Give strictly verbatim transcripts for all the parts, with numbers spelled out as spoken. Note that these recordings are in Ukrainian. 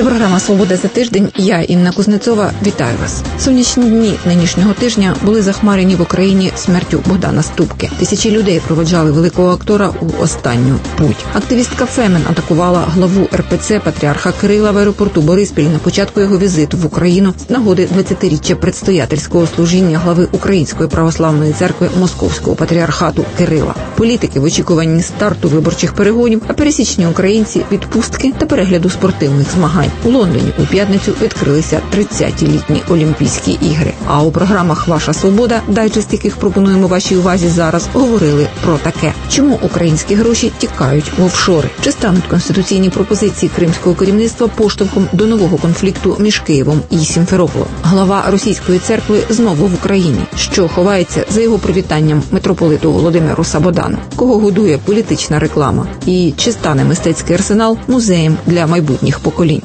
Це програма «Свобода за тиждень». Я, Інна Кузнецова, вітаю вас. Сонячні дні нинішнього тижня були захмарені в Україні смертю Богдана Ступки. Тисячі людей проводжали великого актора у останню путь. Активістка Фемен атакувала главу ер пе це патріарха Кирила в аеропорту Бориспіль на початку його візиту в Україну з нагоди двадцятиріччя предстоятельського служіння глави Української православної церкви Московського патріархату Кирила. Політики в очікуванні старту виборчих перегонів, а пересічні українці – відпустки та перегляду спортивних змагань. У Лондоні у п'ятницю відкрилися тридцяті літні Олімпійські ігри. А у програмах «Ваша свобода», дайджест яких пропонуємо вашій увазі зараз, говорили про таке. Чому українські гроші тікають в офшори? Чи стануть конституційні пропозиції кримського керівництва поштовхом до нового конфлікту між Києвом і Сімферополем? Глава російської церкви знову в Україні. Що ховається за його привітанням митрополиту Володимиру Сабодану? Кого годує політична реклама? І чи стане мистецький арсенал музеєм для майбутніх поколінь?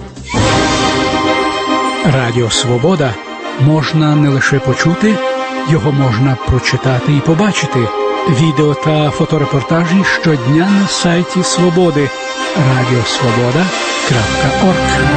Радіо «Свобода» можна не лише почути, його можна прочитати і побачити. Відео та фоторепортажі щодня на сайті «Свободи» радіосвобода крапка орг.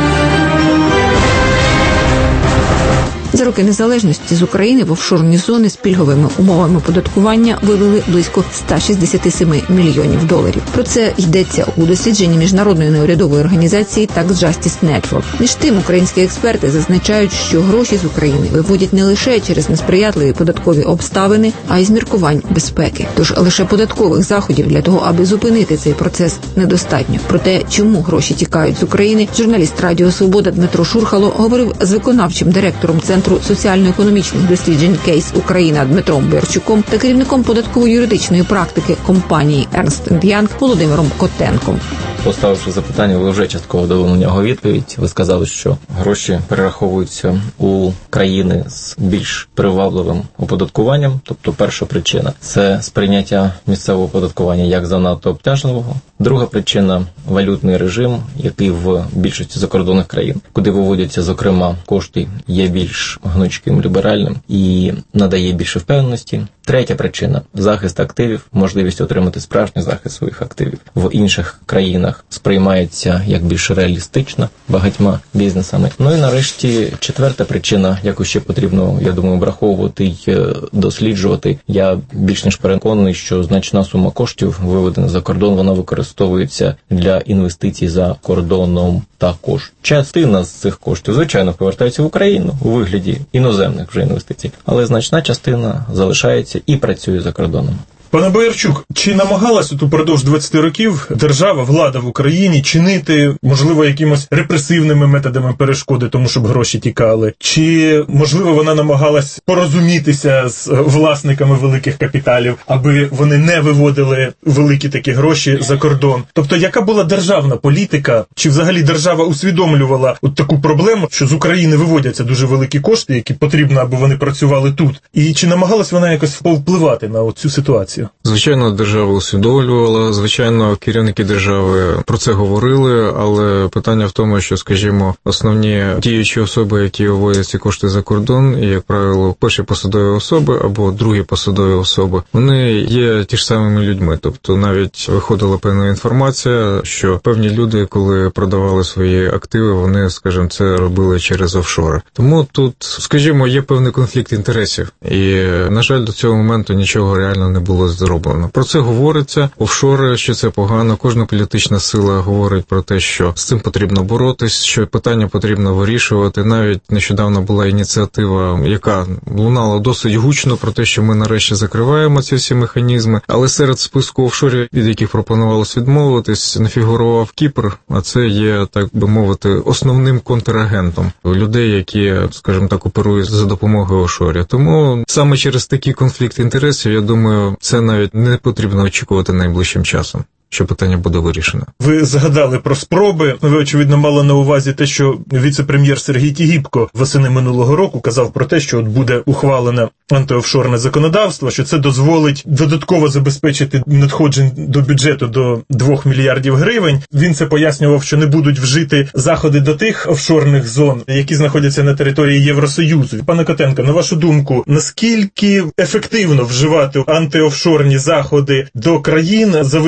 За роки незалежності з України в офшорні зони з пільговими умовами податкування вивели близько сто шістдесят сім мільйонів доларів. Про це йдеться у дослідженні міжнародної неурядової організації Tax Justice Network. Між тим, українські експерти зазначають, що гроші з України виводять не лише через несприятливі податкові обставини, а й з міркувань безпеки. Тож лише податкових заходів для того, аби зупинити цей процес, недостатньо. Про те, чому гроші тікають з України, журналіст Радіо «Свобода» Дмитро Шурхало говорив з виконавчим директором Центру соціально-економічних досліджень «Кейс Україна» Дмитром Берчуком та керівником податково-юридичної практики компанії Ernst енд Young Володимиром Котенком. Поставивши запитання, ви вже частково дали на нього відповідь. Ви сказали, що гроші перераховуються у країни з більш привабливим оподаткуванням. Тобто перша причина – це сприйняття місцевого оподаткування як занадто обтяжливого. Друга причина – валютний режим, який в більшості закордонних країн, куди виводяться, зокрема, кошти, є більш гнучким, ліберальним і надає більше впевненості. Третя причина – захист активів, можливість отримати справжній захист своїх активів. В інших країнах сприймається як більш реалістично багатьма бізнесами. Ну і нарешті четверта причина, яку ще потрібно, я думаю, враховувати й досліджувати. Я більш ніж переконаний, що значна сума коштів, виведена за кордон, вона використовується для інвестицій за кордоном також. Частина з цих коштів, звичайно, повертається в Україну у вигляді іноземних вже інвестицій, але значна частина залишається і працює за кордоном. Пане Боярчук, чи намагалась от упродовж двадцяти років держава, влада в Україні чинити, можливо, якимось репресивними методами перешкоди тому, щоб гроші тікали? Чи, можливо, вона намагалась порозумітися з власниками великих капіталів, аби вони не виводили великі такі гроші за кордон? Тобто, яка була державна політика? Чи взагалі держава усвідомлювала от таку проблему, що з України виводяться дуже великі кошти, які потрібно, аби вони працювали тут? І чи намагалась вона якось повпливати на цю ситуацію? Звичайно, держава усвідомлювала, звичайно, керівники держави про це говорили, але питання в тому, що, скажімо, основні діючі особи, які виводять ці кошти за кордон, і, як правило, перші посадові особи або другі посадові особи, вони є ті ж самими людьми. Тобто навіть виходила певна інформація, що певні люди, коли продавали свої активи, вони, скажімо, це робили через офшори. Тому тут, скажімо, є певний конфлікт інтересів. І, на жаль, до цього моменту нічого реально не було зроблено. Про це говориться. Офшори, що це погано. Кожна політична сила говорить про те, що з цим потрібно боротись, що питання потрібно вирішувати. Навіть нещодавно була ініціатива, яка лунала досить гучно про те, що ми нарешті закриваємо ці всі механізми. Але серед списку офшорів, від яких пропонувалось відмовитись, не фігурував Кіпр, а це є, так би мовити, основним контрагентом людей, які, скажімо так, оперують за допомогою офшорів. Тому саме через такий конфлікт інтересів, я думаю, це навіть не потрібно очікувати найближчим часом, що питання буде вирішено. Ви згадали про спроби. Ви, очевидно, мали на увазі те, що віце-прем'єр Сергій Тігіпко восени минулого року казав про те, що от буде ухвалене антиофшорне законодавство, що це дозволить додатково забезпечити надходжень до бюджету до двох мільярдів гривень. Він це пояснював, що не будуть вжити заходи до тих офшорних зон, які знаходяться на території Євросоюзу. Пане Котенко, на вашу думку, наскільки ефективно вживати антиофшорні заходи до країн за винятком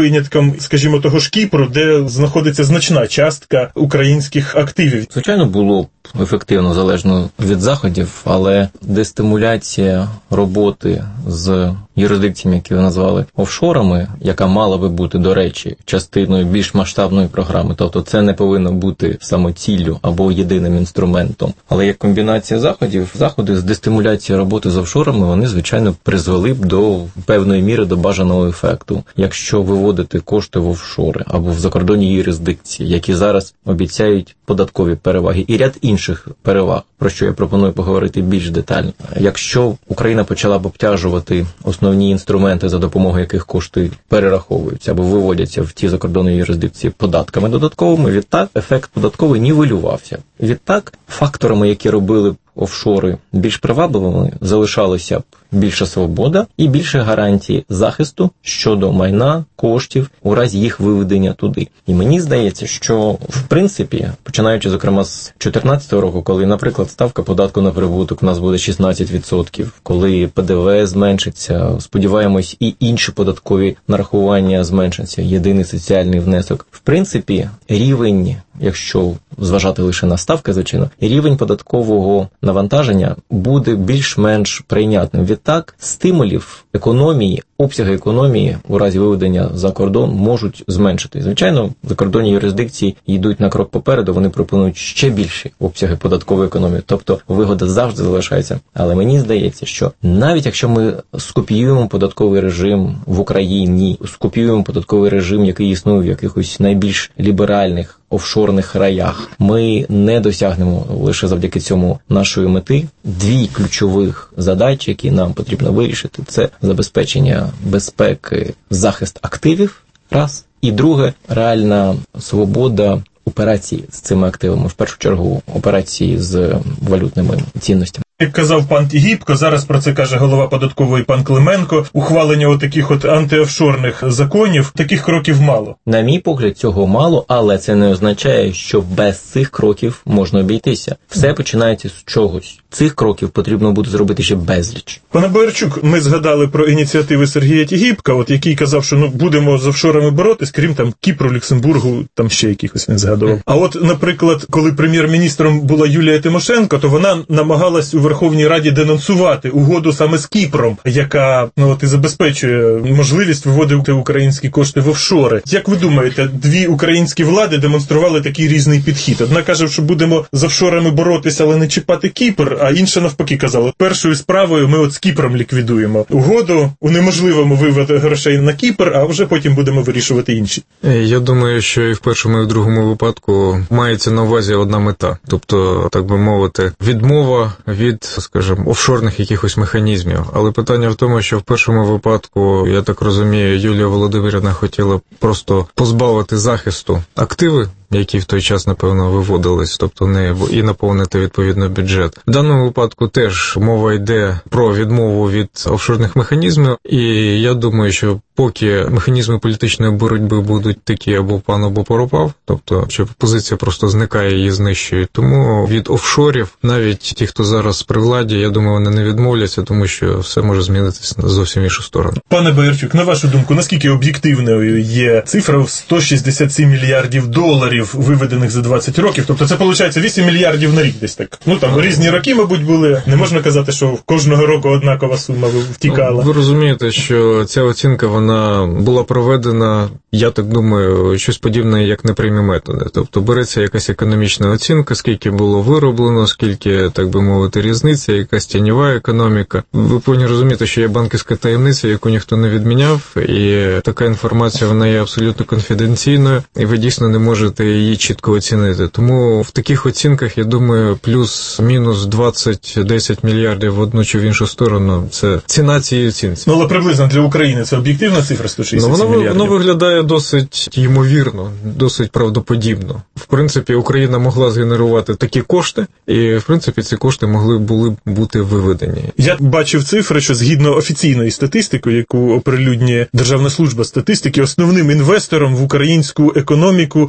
прикладом, скажімо, того ж Кіпру, де знаходиться значна частка українських активів? Звичайно, було б ефективно, залежно від заходів, але дестимуляція роботи з юрисдикціями, які ви назвали офшорами, яка мала би бути, до речі, частиною більш масштабної програми, тобто це не повинно бути самоціллю або єдиним інструментом, але як комбінація заходів, заходи з дестимуляції роботи з офшорами, вони, звичайно, призвели б до певної міри до бажаного ефекту. Якщо виводити кошти в офшори або в закордонні юрисдикції, які зараз обіцяють податкові переваги і ряд інших переваг, про що я пропоную поговорити більш детально. Якщо Україна почала б обтяжувати основні інструменти, за допомогою яких кошти перераховуються або виводяться в ті закордонні юрисдикції податками додатковими, відтак ефект податковий нівелювався. Відтак факторами, які робили офшори більш привабливими, залишалася б більша свобода і більше гарантії захисту щодо майна, коштів у разі їх виведення туди. І мені здається, що в принципі, починаючи, зокрема, з дві тисячі чотирнадцятого року, коли, наприклад, ставка податку на прибуток у нас буде шістнадцять відсотків, коли ПДВ зменшиться, сподіваємось, і інші податкові нарахування зменшаться, єдиний соціальний внесок. В принципі, рівень, якщо зважати лише на ставки, звичайно, рівень податкового навантаження буде більш-менш прийнятним. Відтак, стимулів економії, обсяги економії у разі виведення за кордон можуть зменшити. Звичайно, закордонні юрисдикції йдуть на крок попереду, вони пропонують ще більші обсяги податкової економії, тобто вигода завжди залишається. Але мені здається, що навіть якщо ми скопіюємо податковий режим в Україні, скопіюємо податковий режим, який існує в якихось найбільш ліберальних офшорних раях, ми не досягнемо лише завдяки цьому нашої мети. Дві ключових задачі, які нам потрібно вирішити, це забезпечення безпеки, захист активів, раз, і друге, реальна свобода операцій з цими активами, в першу чергу операції з валютними цінностями. Як казав пан Тігіпко, зараз про це каже голова податкової пан Клименко, ухвалення отаких от антиофшорних законів, таких кроків мало. На мій погляд, цього мало, але це не означає, що без цих кроків можна обійтися. Все починається з чогось. Цих кроків потрібно буде зробити ще безліч. Пане Боярчук, ми згадали про ініціативи Сергія Тігіпка, от який казав, що ну будемо з офшорами боротись, крім там Кіпру, Люксембургу, там ще якихось він згадував. А от, наприклад, коли прем'єр-міністром була Юлія Тимошенко, то вона намагалась у Верховній Раді денонсувати угоду саме з Кіпром, яка ну от і забезпечує можливість виводити українські кошти в офшори. Як ви думаєте, дві українські влади демонстрували такий різний підхід? Одна каже, що будемо з офшорами боротися, але не чіпати Кіпр, а інша навпаки казала, першою справою ми от з Кіпром ліквідуємо угоду, унеможливимо вивод грошей на Кіпр, а вже потім будемо вирішувати інші. Я думаю, що і в першому, і в другому випадку мається на увазі одна мета. Тобто, так би мовити, відмова від, скажімо, офшорних якихось механізмів. Але питання в тому, що в першому випадку, я так розумію, Юлія Володимирівна хотіла просто позбавити захисту активи, які в той час, напевно, виводились, тобто не і наповнити відповідно бюджет. В даному випадку теж мова йде про відмову від офшорних механізмів, і я думаю, що поки механізми політичної боротьби будуть такі або пан, або пропав, тобто що позиція просто зникає, її знищують. Тому від офшорів навіть ті, хто зараз при владі, я думаю, вони не відмовляться, тому що все може змінитися на зовсім іншу сторону. Пане Боярчук, на вашу думку, наскільки об'єктивною є цифра в сто шістдесят сім мільярдів доларів, виведених за двадцять років? Тобто це, виходить, вісім мільярдів на рік десь так. Ну, там різні роки, мабуть, були. Не можна казати, що кожного року однакова сума втікала. Ви розумієте, що ця оцінка, вона була проведена, я так думаю, щось подібне, як непрямі методи. Тобто береться якась економічна оцінка, скільки було вироблено, скільки, так би мовити, різниця, якась тіньова економіка. Ви повинні розуміти, що є банківська таємниця, яку ніхто не відміняв, і така інформація, вона є абсолютно конфіденційною, і ви дійсно не можете її чітко оцінити. Тому в таких оцінках, я думаю, плюс-мінус двадцять-десять мільярдів в одну чи в іншу сторону, це ціна цієї оцінці. Ну, але приблизно для України це об'єктивна цифра сто шістдесят сім ну, воно, мільярдів? Воно виглядає досить ймовірно, досить правдоподібно. В принципі, Україна могла згенерувати такі кошти, і, в принципі, ці кошти могли були б бути виведені. Я бачив цифри, що згідно офіційної статистики, яку оприлюднює Державна служба статистики, основним інвестором в українську економіку є от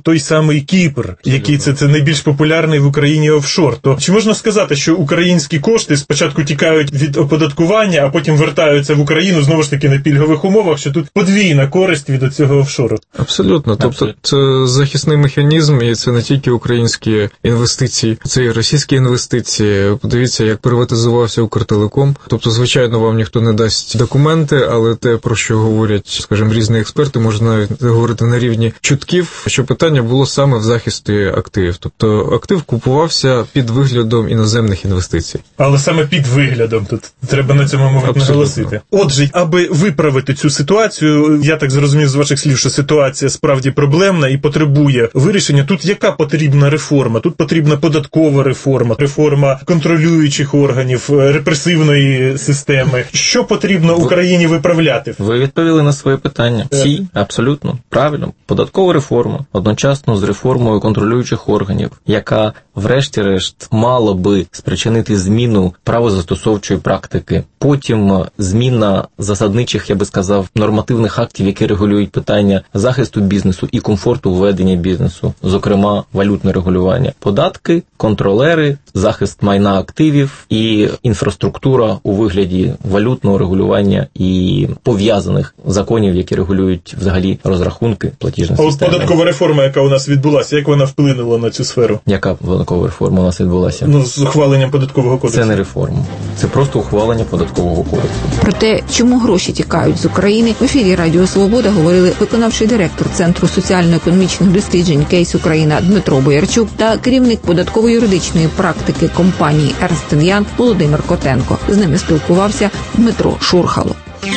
той самий Кіпр, який це, це найбільш популярний в Україні офшор. То чи можна сказати, що українські кошти спочатку тікають від оподаткування, а потім вертаються в Україну знову ж таки на пільгових умовах, що тут подвійна користь від цього офшору? Абсолютно. Тобто це захисний механізм, і це не тільки українські інвестиції, це і російські інвестиції. Подивіться, як приватизувався Укртелеком. Тобто, звичайно, вам ніхто не дасть документи, але те, про що говорять, скажімо, різні експерти, можна навіть говорити на рівні чутків, що питання було саме в захисті активів. Тобто актив купувався під виглядом іноземних інвестицій. Але саме під виглядом, тут треба на цьому, мабуть, наголосити. Отже, аби виправити цю ситуацію, я так зрозумів з ваших слів, що ситуація справді проблемна і потребує вирішення. Тут яка потрібна реформа? Тут потрібна податкова реформа, реформа контролюючих органів, репресивної системи. Що потрібно Україні виправляти? Ви відповіли на своє питання. Всі, абсолютно, правильно. Податкова реформа одночасно з реформою контролюючих органів, яка, врешті-решт, мала би спричинити зміну правозастосовчої практики. Потім зміна засадничих, я би сказав, нормативних актів, які регулюють питання захисту бізнесу і комфорту введення бізнесу, зокрема, валютне регулювання. Податки, контролери, захист майна активів і інфраструктура у вигляді валютного регулювання і пов'язаних законів, які регулюють взагалі розрахунки, платіжні системи. А от податкова реформа, яка у нас відбулася, як вона вплинула на цю сферу? Яка податкова реформа у нас відбулася? Ну, з ухваленням податкового кодексу. Це не реформа. Це просто ухвалення податкового кодексу. Про те, чому гроші тікають з України, в ефірі Радіо Свобода говорили виконавчий директор Центру соціально-економічних досліджень «Кейс Україна» Дмитро Боярчук та керівник податково-юридичної практики компанії Ернст енд Янг Володимир Котенко. З ними спілкувався Дмитро Шурхало.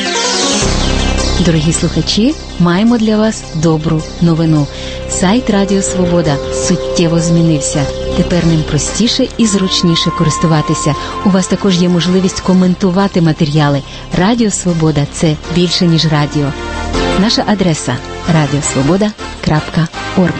Дорогі слухачі, маємо для вас добру новину. Сайт Радіо Свобода суттєво змінився. Тепер ним простіше і зручніше користуватися. У вас також є можливість коментувати матеріали. Радіо Свобода – це більше, ніж радіо. Наша адреса – радіосвобода крапка орг.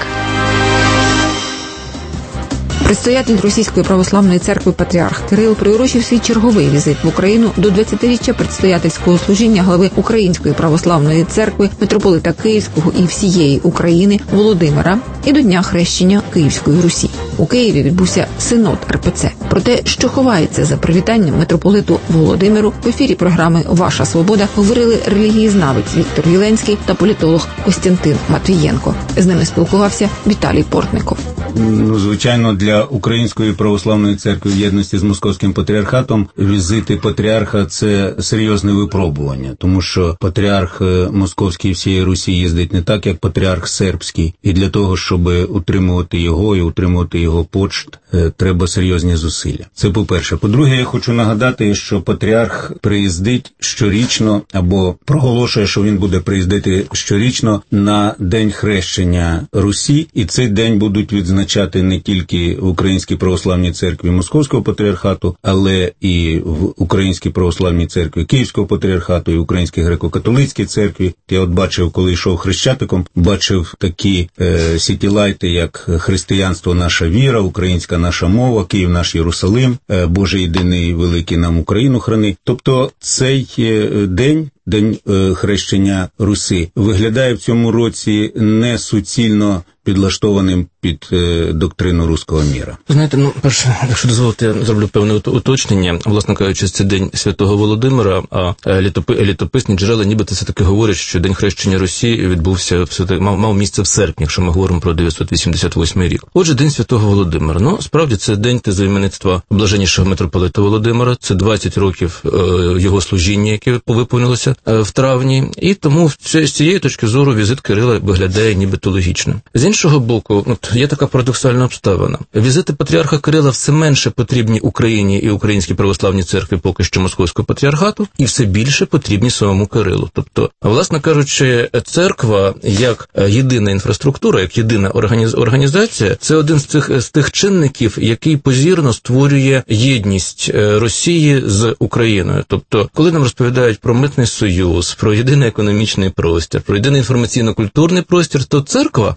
Предстоятель Російської православної церкви Патріарх Кирил приурочив свій черговий візит в Україну до двадцятиріччя предстоятельського служіння глави Української православної церкви, митрополита Київського і всієї України Володимира і до Дня хрещення Київської Русі. У Києві відбувся синод ер пе це. Про те, що ховається за привітанням митрополиту Володимиру, в ефірі програми «Ваша Свобода» говорили релігієзнавець Віктор Єленський та політолог Костянтин Матвієнко. З ними спілкувався Віталій Портников. Ну, звичайно, для Української православної церкви в єдності з Московським патріархатом візити патріарха – це серйозне випробування, тому що патріарх Московський всієї Русі їздить не так, як патріарх сербський, і для того, щоб утримувати його і утримувати його почт, треба серйозні зусилля. Це по-перше. По-друге, я хочу нагадати, що патріарх приїздить щорічно або проголошує, що він буде приїздити щорічно на День хрещення Русі, і цей день будуть відзначати не тільки в Українській православній церкві Московського патріархату, але і в Українській православній церкві Київського патріархату і в Українській греко-католицькій церкві. Я от бачив, коли йшов Хрещатиком, бачив такі е, сітілайти, як «Християнство – наша віра», «Українська наша мова», «Київ наш Єрусалим», е, «Боже єдиний великий нам Україну храни». Тобто цей е, день, День е, хрещення Руси, виглядає в цьому році не суцільно підлаштованим під е, доктрину руського міра. Знаєте, ну, перше, якщо дозволите, я зроблю певне уточнення. Власне кажучи, це День Святого Володимира, а літопи, літописні джерела нібито все-таки говорять, що День хрещення Русі відбувся, все-таки мав, мав місце в серпні, якщо ми говоримо про дев'ятсот вісімдесят восьмий рік. Отже, День Святого Володимира. Ну, справді, це день тезаіменництва блаженнішого митрополита Володимира, це двадцять років е, його служіння, яке виповнилося е, в травні, і тому з цієї точки зору візит Кирила виглядає нібито логічним. З іншого боку, от, є така парадоксальна обставина. Візити патріарха Кирила все менше потрібні Україні і Українській православній церкві, поки що Московського патріархату, і все більше потрібні самому Кирилу. Тобто, власне кажучи, церква як єдина інфраструктура, як єдина організація, це один з цих з тих чинників, який позірно створює єдність Росії з Україною. Тобто, коли нам розповідають про митний союз, про єдиний економічний простір, про єдиний інформаційно-культурний простір, то церква, Російська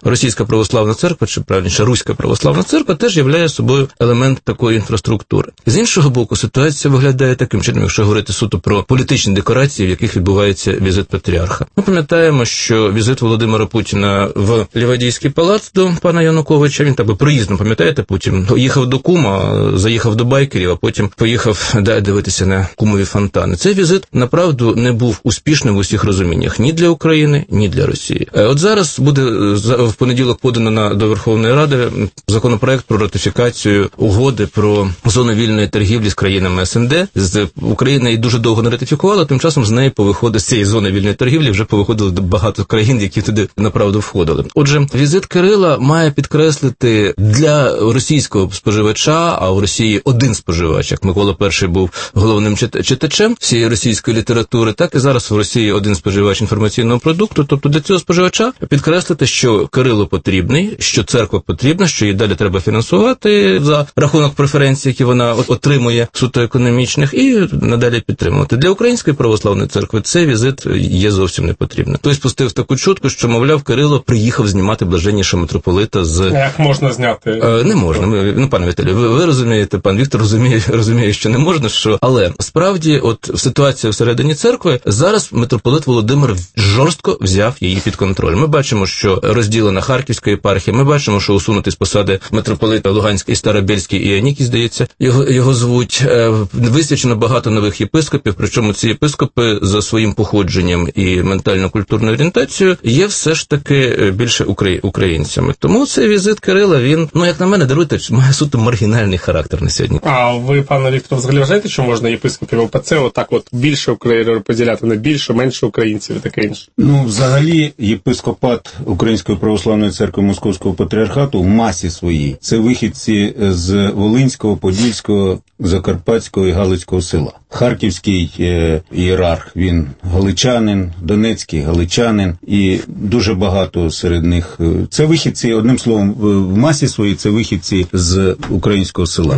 Українська православна церква, чи правильніше Руська православна церква, теж являє собою елемент такої інфраструктури. З іншого боку, ситуація виглядає таким чином, якщо говорити суто про політичні декорації, в яких відбувається візит патріарха. Ми пам'ятаємо, що візит Володимира Путіна в Лівадійський палац до пана Януковича, він так би проїздом, пам'ятаєте, потім їхав до кума, заїхав до байкерів, а потім поїхав далі дивитися на кумові фонтани. Цей візит, направду, не був успішним в усіх розуміннях ні для України, ні для Росії. От зараз буде в понеділок подано на, до Верховної Ради законопроект про ратифікацію угоди про зону вільної торгівлі з країнами ес ен де. З Україна її дуже довго не ратифікувала, тим часом з неї повиходить, з цієї зони вільної торгівлі вже повиходили багато країн, які туди направду входили. Отже, візит Кирила має підкреслити для російського споживача, а в Росії один споживач, як Микола І був головним читачем всієї російської літератури, так і зараз в Росії один споживач інформаційного продукту. Тобто для цього споживача підкреслити, що Кирило потрібний, що церква потрібна, що її далі треба фінансувати за рахунок преференцій, які вона отримує суто економічних, і надалі підтримувати. Для Української православної церкви цей візит є зовсім не потрібним. Хтось пустив таку чутку, що, мовляв, Кирило приїхав знімати блаженнішого митрополита з... Як можна зняти? Е, не можна. Ми, ну, пане Віталію, ви, ви розумієте, пан Віктор розуміє, розуміє, що не можна, що... Але справді, от ситуація всередині церкви, зараз митрополит Володимир жорстко взяв її під контроль. Ми бачимо, що розділена Харківська єпархія, ми бачимо, що усунути з посади митрополита Луганський і Старобельський і Іонікій, здається, його, його звуть. Висвячено багато нових єпископів, причому ці єпископи за своїм походженням і ментально-культурною орієнтацією є все ж таки більше українцями. Тому цей візит Кирила, він, ну, як на мене, даруйте, має суто маргінальний характер на сьогодні. А ви, пане Віктор, взагалі вважаєте, що можна єпископів о пе це отак от більше України поділяти на більше, менше українців і таке інше? Ну, взагалі, єпископат Української православної церкви Московського патріархату в масі своїй – це вихідці з Волинського, Подільського, Закарпатського і Галицького села. Харківський е, ієрарх, він галичанин, Донецький галичанин, і дуже багато серед них. Це вихідці, одним словом, в масі своїй це вихідці з українського села.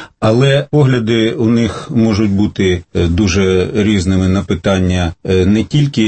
Але погляди у них можуть бути дуже різними на питання не тільки,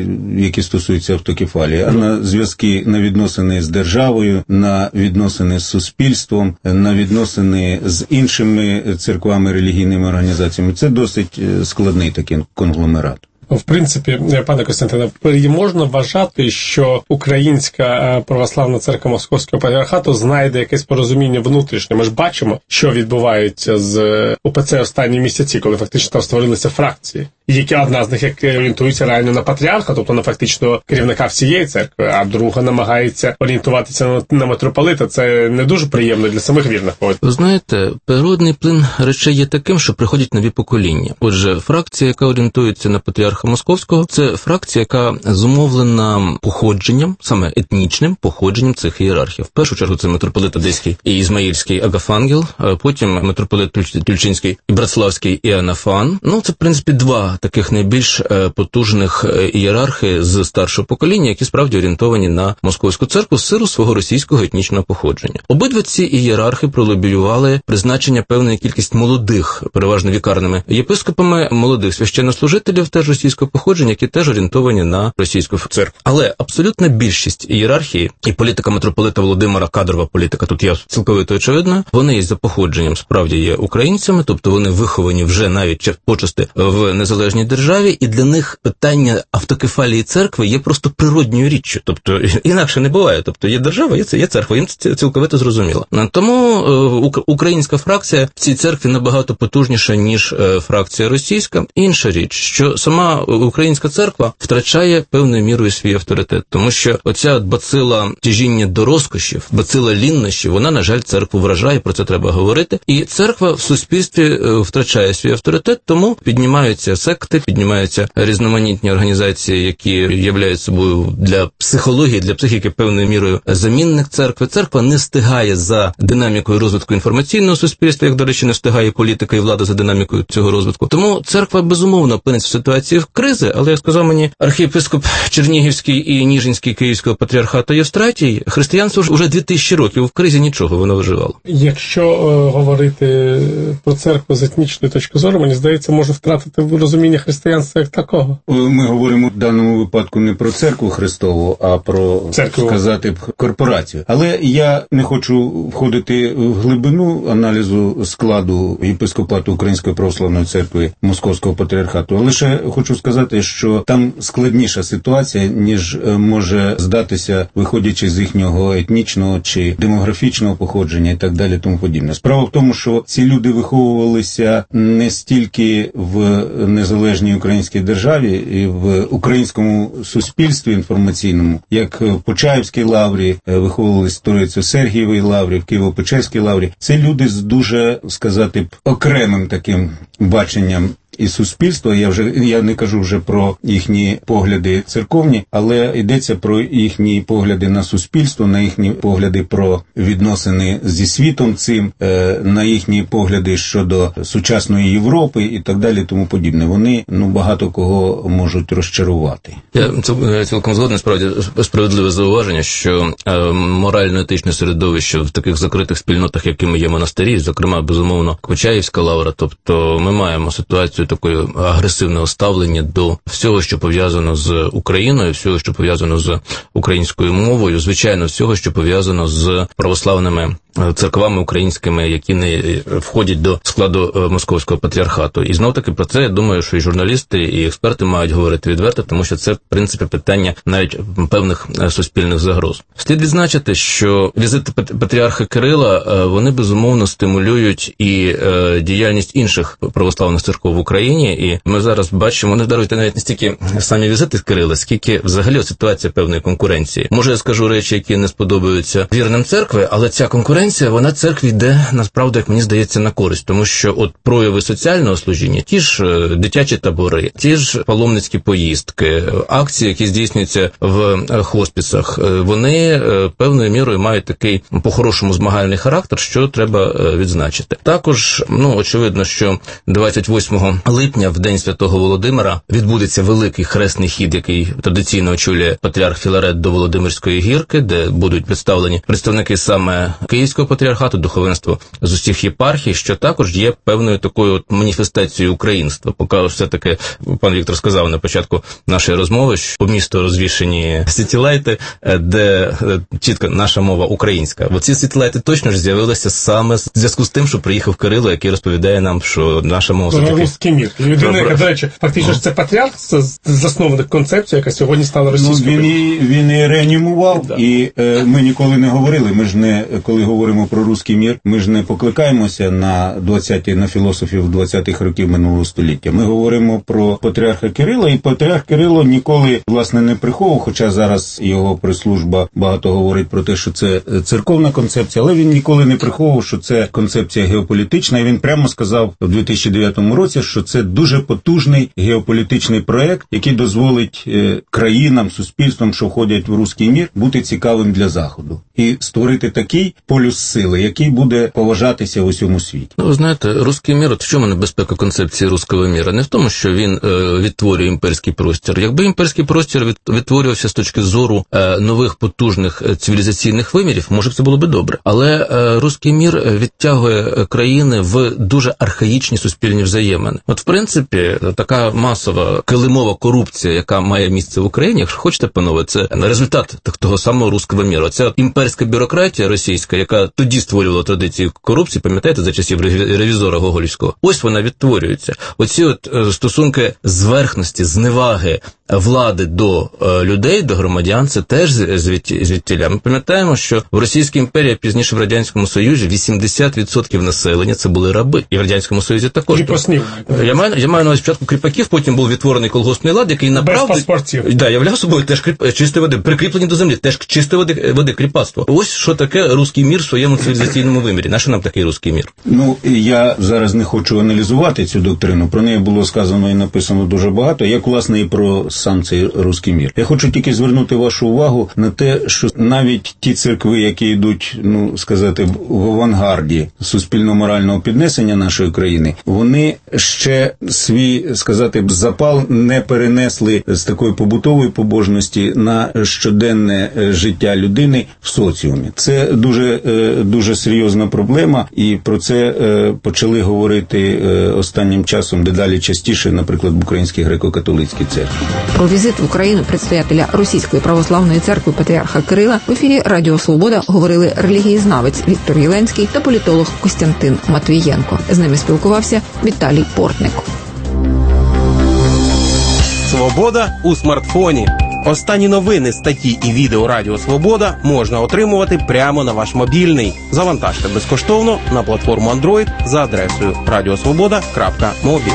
які стосуються автокефалії, а на зв'язки, на відносини з державою, на відносини з суспільством, на відносини з іншими церквами, релігійними організаціями. Це досить складний такий конгломерат. В принципі, пане Костянтине, можна вважати, що Українська православна церква Московського патріархату знайде якесь порозуміння внутрішнє. Ми ж бачимо, що відбувається з о пе це останні місяці, коли фактично там створилися фракції. Які одна з них як орієнтується реально на патріарха, тобто на фактично керівника всієї церкви, а друга намагається орієнтуватися на, на митрополита. Це не дуже приємно для самих вірних. Ви знаєте, природний плин речей є таким, що приходять нові покоління. Отже, фракція, яка орієнтується на патріарха Московського, це фракція, яка зумовлена походженням, саме етнічним походженням цих ієрархів. В першу чергу це митрополит Одеський і Ізмаїльський Агафангел, потім митрополит Тульчинський і Братславський Іоаннафан. Ну, це, в принципі, два таких найбільш потужних ієрархи з старшого покоління, які справді орієнтовані на Московську церкву з силу свого російського етнічного походження. Обидва ці ієрархи пролобіювали призначення певної кількість молодих, переважно вікарними єпископами, молодих священнослужителів теж російського походження, які теж орієнтовані на російську церкву. Але абсолютна більшість ієрархії і політика митрополита Володимира, кадрова політика, тут є цілковито очевидно, вони за походженням справді є українцями, тобто вони виховані вже навіть почасти в незалежній державі, і для них питання автокефалії церкви є просто природньою річчю, тобто інакше не буває. Тобто є держава, є, є церква, їм це цілковито зрозуміло. Тому е, українська фракція в цій церкві набагато потужніша, ніж е, фракція російська. Інша річ, що сама українська церква втрачає певною мірою свій авторитет, тому що оця бацила тяжіння до розкошів, бацила ліннощів, вона, на жаль, церкву вражає, про це треба говорити. І церква в суспільстві втрачає свій авторитет, тому піднімаються секти, піднімаються різноманітні організації, які являють собою для психології, для психіки певною мірою замінник церкви. Церква не встигає за динамікою розвитку інформаційного суспільства, як, до речі, не встигає політика і влада за динамікою цього розвитку. Тому церква, безумовно, опиниться в ситуації кризи, але, як сказав мені архієпископ Чернігівський і Ніжинський Київського патріархату Євстратій, християнство вже дві тисячі років в кризі нічого, воно виживало. Якщо е, говорити про церкву з етнічної точки зору, мені здається, може втратити розуміння розуміння християнства як такого. Ми говоримо в даному випадку не про церкву Христову, а про, церкву. сказати, корпорацію. Але я не хочу входити в глибину аналізу складу єпископату Української православної церкви Московського патріархату, а лише хочу сказати, що там складніша ситуація, ніж може здатися, виходячи з їхнього етнічного чи демографічного походження і так далі, тому подібне. Справа в тому, що ці люди виховувалися не стільки в незалежній українській державі і в українському суспільстві інформаційному, як в Почаївській лаврі, виховувалися в Турецько-Сергієвій лаврі, в Києво-Печерській лаврі. Це люди з дуже, сказати, окремим таким баченням і суспільства. Я вже я не кажу вже про їхні погляди церковні, але йдеться про їхні погляди на суспільство, на їхні погляди про відносини зі світом цим, на їхні погляди щодо сучасної Європи і так далі, тому подібне. Вони, ну, багато кого можуть розчарувати. Я цілком згоден, справді справедливе зауваження, що морально-етичне середовище в таких закритих спільнотах, якими є монастирі, зокрема, безумовно, Почаївська лавра, тобто ми маємо ситуацію такої агресивного ставлення до всього, що пов'язано з Україною, всього, що пов'язано з українською мовою, звичайно, всього, що пов'язано з православними церквами українськими, які не входять до складу Московського патріархату. І знов-таки про це, я думаю, що і журналісти, і експерти мають говорити відверто, тому що це, в принципі, питання навіть певних суспільних загроз. Слід відзначити, що візити патріарха Кирила, вони, безумовно, стимулюють і діяльність інших православних церков в Україні, і ми зараз бачимо, не даруйте навіть не стільки самі візити Кирила, скільки взагалі ситуація певної конкуренції. Може, я скажу речі, які не сподобаються вірним церкви, але ця конкуренція, вона церкві йде, насправді, як мені здається, на користь, тому що от прояви соціального служіння, ті ж дитячі табори, ті ж паломницькі поїздки, акції, які здійснюються в хоспісах, вони певною мірою мають такий по-хорошому змагальний характер, що треба відзначити. Також, ну, очевидно, що двадцять восьмого липня, в День Святого Володимира, відбудеться великий хресний хід, який традиційно очолює патріарх Філарет до Володимирської гірки, де будуть представлені представники саме Київського патріархату, духовенство з усіх єпархій, що також є певною такою от маніфестацією українства. Поки все-таки пан Віктор сказав на початку нашої розмови, що по місту розвішені сітілайти, де чітко наша мова українська. Бо ці сітілайти точно ж з'явилися саме в зв'язку з тим, що приїхав Кирило, який розповідає нам, що наша мова все-таки... Русський мір. Людина, яка, до речі, фактично ж це патріарх, це засновник концепції, яка сьогодні стала російською. Ну, він, і, він і реанімував, да. І е, ми ніколи не говорили, ми ж не, коли говоримо про русський мір, ми ж не покликаємося на двадцяті, на філософів двадцятих років минулого століття. Ми говоримо про патріарха Кирила, і патріарх Кирило ніколи, власне, не приховував, хоча зараз його прес-служба багато говорить про те, що це церковна концепція, але він ніколи не приховував, що це концепція геополітична, і він прямо сказав у дві тисячі дев'ятому році, що це дуже потужний геополітичний проект, який дозволить е, країнам, суспільствам, що входять в русський мір, бути цікавим для Заходу. І створити такий полюс сили, який буде поважатися в усьому світі. Ну, ви знаєте, русський мір, от в чому небезпека концепції руського міра? Не в тому, що він е, відтворює імперський простір. Якби імперський простір від, відтворювався з точки зору е, нових потужних цивілізаційних вимірів, може б це було би добре. Але е, руський мір відтягує країни в дуже архаїчні суспільні взаємини. От, в принципі, така масова килимова корупція, яка має місце в Україні, якщо хочете, панове, це результат того самого руського міру. Ця імперська бюрократія російська, яка тоді створювала традиції корупції, пам'ятаєте, за часів ревізора Гоголівського, ось вона відтворюється. Оці от стосунки зверхності, зневаги влади до е, людей, до громадян, це теж звідтіля. Ми пам'ятаємо, що в Російській імперії, пізніше в Радянському Союзі, вісімдесят відсотків населення це були раби. І в Радянському Союзі також. Кріпоснів. Я маю, я маю на увазі спочатку кріпаків, потім був відтворений колгоспний лад, який направду... Без паспортів. Да, являв собою теж кріп... чистої води, прикріплені до землі, теж чистої води, води кріпацтво. Ось що таке руський мір в своєму цивілізаційному вимірі. Нащо нам такий руський мір? Ну, я зараз не хочу аналізувати цю доктрину. Про неї було сказано і написано дуже багато, як, власне, і про сам цей руський мір. Я хочу тільки звернути вашу увагу на те, що навіть ті церкви, які йдуть, ну, сказати, в авангарді суспільно-морального піднесення нашої країни, вони ще свій, сказати, запал не перенесли з такої побутової побожності на щоденне життя людини в соціумі. Це дуже це дуже серйозна проблема, і про це почали говорити останнім часом дедалі частіше, наприклад, в Українській греко-католицькій церкві. Про візит в Україну предстоятеля Російської православної церкви патріарха Кирила в ефірі Радіо Свобода говорили релігієзнавець Віктор Єленський та політолог Костянтин Матвієнко. З ними спілкувався Віталій Портник. Свобода у смартфоні. Останні новини, статті і відео Радіо Свобода можна отримувати прямо на ваш мобільний. Завантажте безкоштовно на платформу Android за адресою радіосвобода крапка мобі.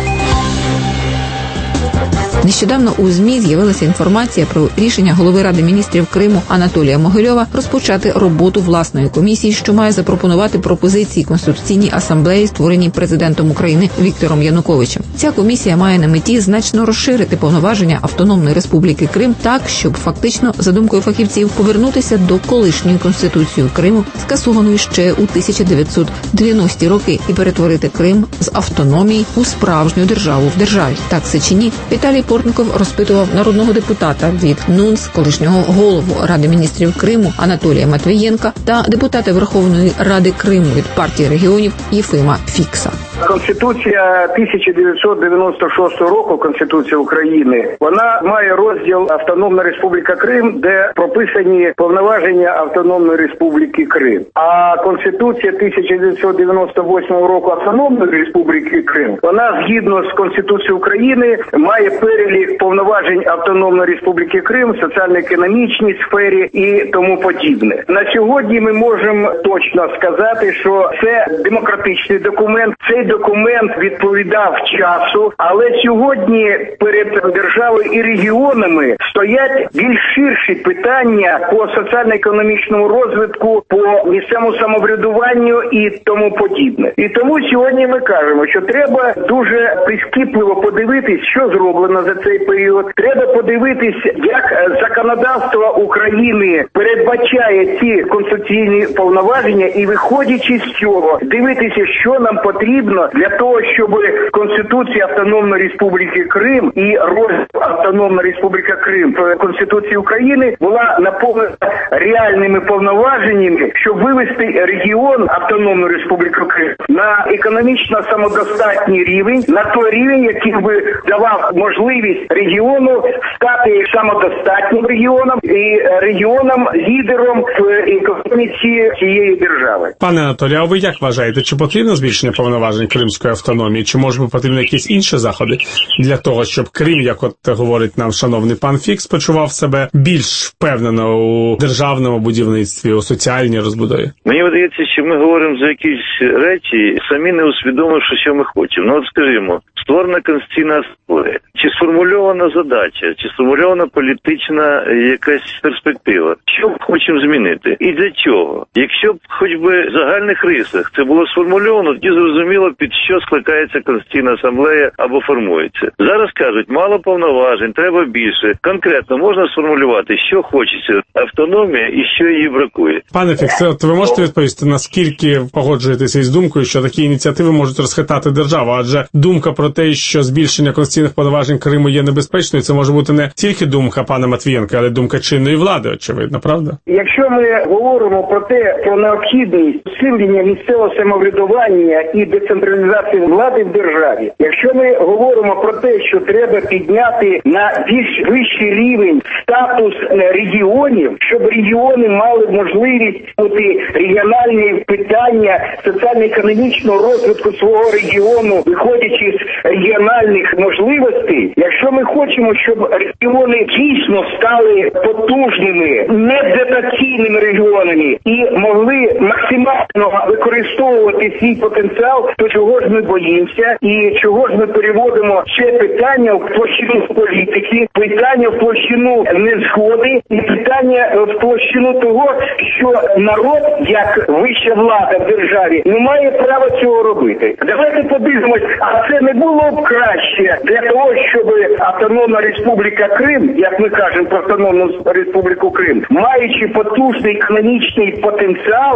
Нещодавно у ЗМІ з'явилася інформація про рішення голови Ради міністрів Криму Анатолія Могильова розпочати роботу власної комісії, що має запропонувати пропозиції Конституційній асамблеї, створеній президентом України Віктором Януковичем. Ця комісія має на меті значно розширити повноваження Автономної Республіки Крим так, щоб фактично, за думкою фахівців, повернутися до колишньої Конституції Криму, скасованої ще у тисяча дев'ятсот дев'яності роки, і перетворити Крим з автономії у справжню державу в державі. Так це чи ні? Віталій Портников розпитував народного депутата від НУНС, колишнього голову Ради міністрів Криму Анатолія Матвієнка та депутата Верховної Ради Криму від партії регіонів Єфима Фікса. Конституція тисяча дев'ятсот дев'яносто шостого року, Конституція України, вона має розділ Автономна Республіка Крим, де прописані повноваження Автономної Республіки Крим. А Конституція тисяча дев'ятсот дев'яносто восьмого року Автономної Республіки Крим, вона згідно з Конституцією України має перелік повноважень Автономної Республіки Крим в соціально-економічній сфері і тому подібне. На сьогодні ми можемо точно сказати, що це демократичний документ. Цей документ відповідав часу, але сьогодні перед державою і регіонами стоять більш ширші питання по соціально-економічному розвитку, по місцевому самоврядуванню і тому подібне. І тому сьогодні ми кажемо, що треба дуже прискіпливо подивитись, що зроблено за цей період. Треба подивитись, як законодавство України передбачає ці конституційні повноваження і, виходячи з цього, дивитися, що нам потрібно для того, щоб Конституція Автономної Республіки Крим і розділ Автономна Республіка Крим в Конституції України була наповнена реальними повноваженнями, щоб вивести регіон Автономної Республіки Крим на економічно самодостатній рівень, на той рівень, який би давав можливість регіону стати самодостатнім регіоном і регіоном лідером в економіці цієї держави. Пане Анатолію, а ви як вважаєте, чи потрібно збільшення повноважень Кримської автономії, чи може потрібні якісь інші заходи для того, щоб Крим, як от говорить нам шановний пан Фікс, почував себе більш впевнено у державному будівництві, у соціальній розбудові? Мені видається, що ми говоримо за якісь речі, самі не усвідомивши, що ми хочемо. Ну от скажімо, створена Конституційна асамблея, чи сформульована задача, чи сформульована політична якась перспектива. Що ми хочемо змінити? І для чого? Якщо б хоч би в загальних рисах це було сформульовано, тоді зрозуміло, під що скликається Конституційна асамблея або формується. Зараз кажуть, мало повноважень, треба більше. Конкретно можна сформулювати, що хочеться автономія і що її бракує. Пане Фікс, от ви можете відповісти, наскільки погоджуєтеся із думкою, що такі ініціативи можуть розхитати державу? Адже думка про те, що збільшення конституційних повноважень Криму є небезпечною, це може бути не тільки думка пана Матвієнка, але думка чинної влади, очевидно, правда? Якщо ми говоримо про те, про необхідність посилення місцевого самоврядування і децентралізації влади в державі, якщо ми говоримо про те, що треба підняти на більш вищий рівень статус регіонів, щоб регіони мали можливість бути регіональні питання соціально-економічного розвитку свого регіону, виходячи з регіональних можливостей, якщо ми хочемо, щоб регіони дійсно стали потужними, недотаційними регіонами і могли максимально використовувати свій потенціал, то чого ж ми боїмося і чого ж ми переводимо ще питання в площину політики, питання в площину незгоди і питання в площину того, що народ, як вища влада в державі, не має права цього робити. Давайте подивимось, а це не було б краще для того, щоб Автономна Республіка Крим, як ми кажемо про Автономну Республіку Крим, маючи потужний економічний потенціал і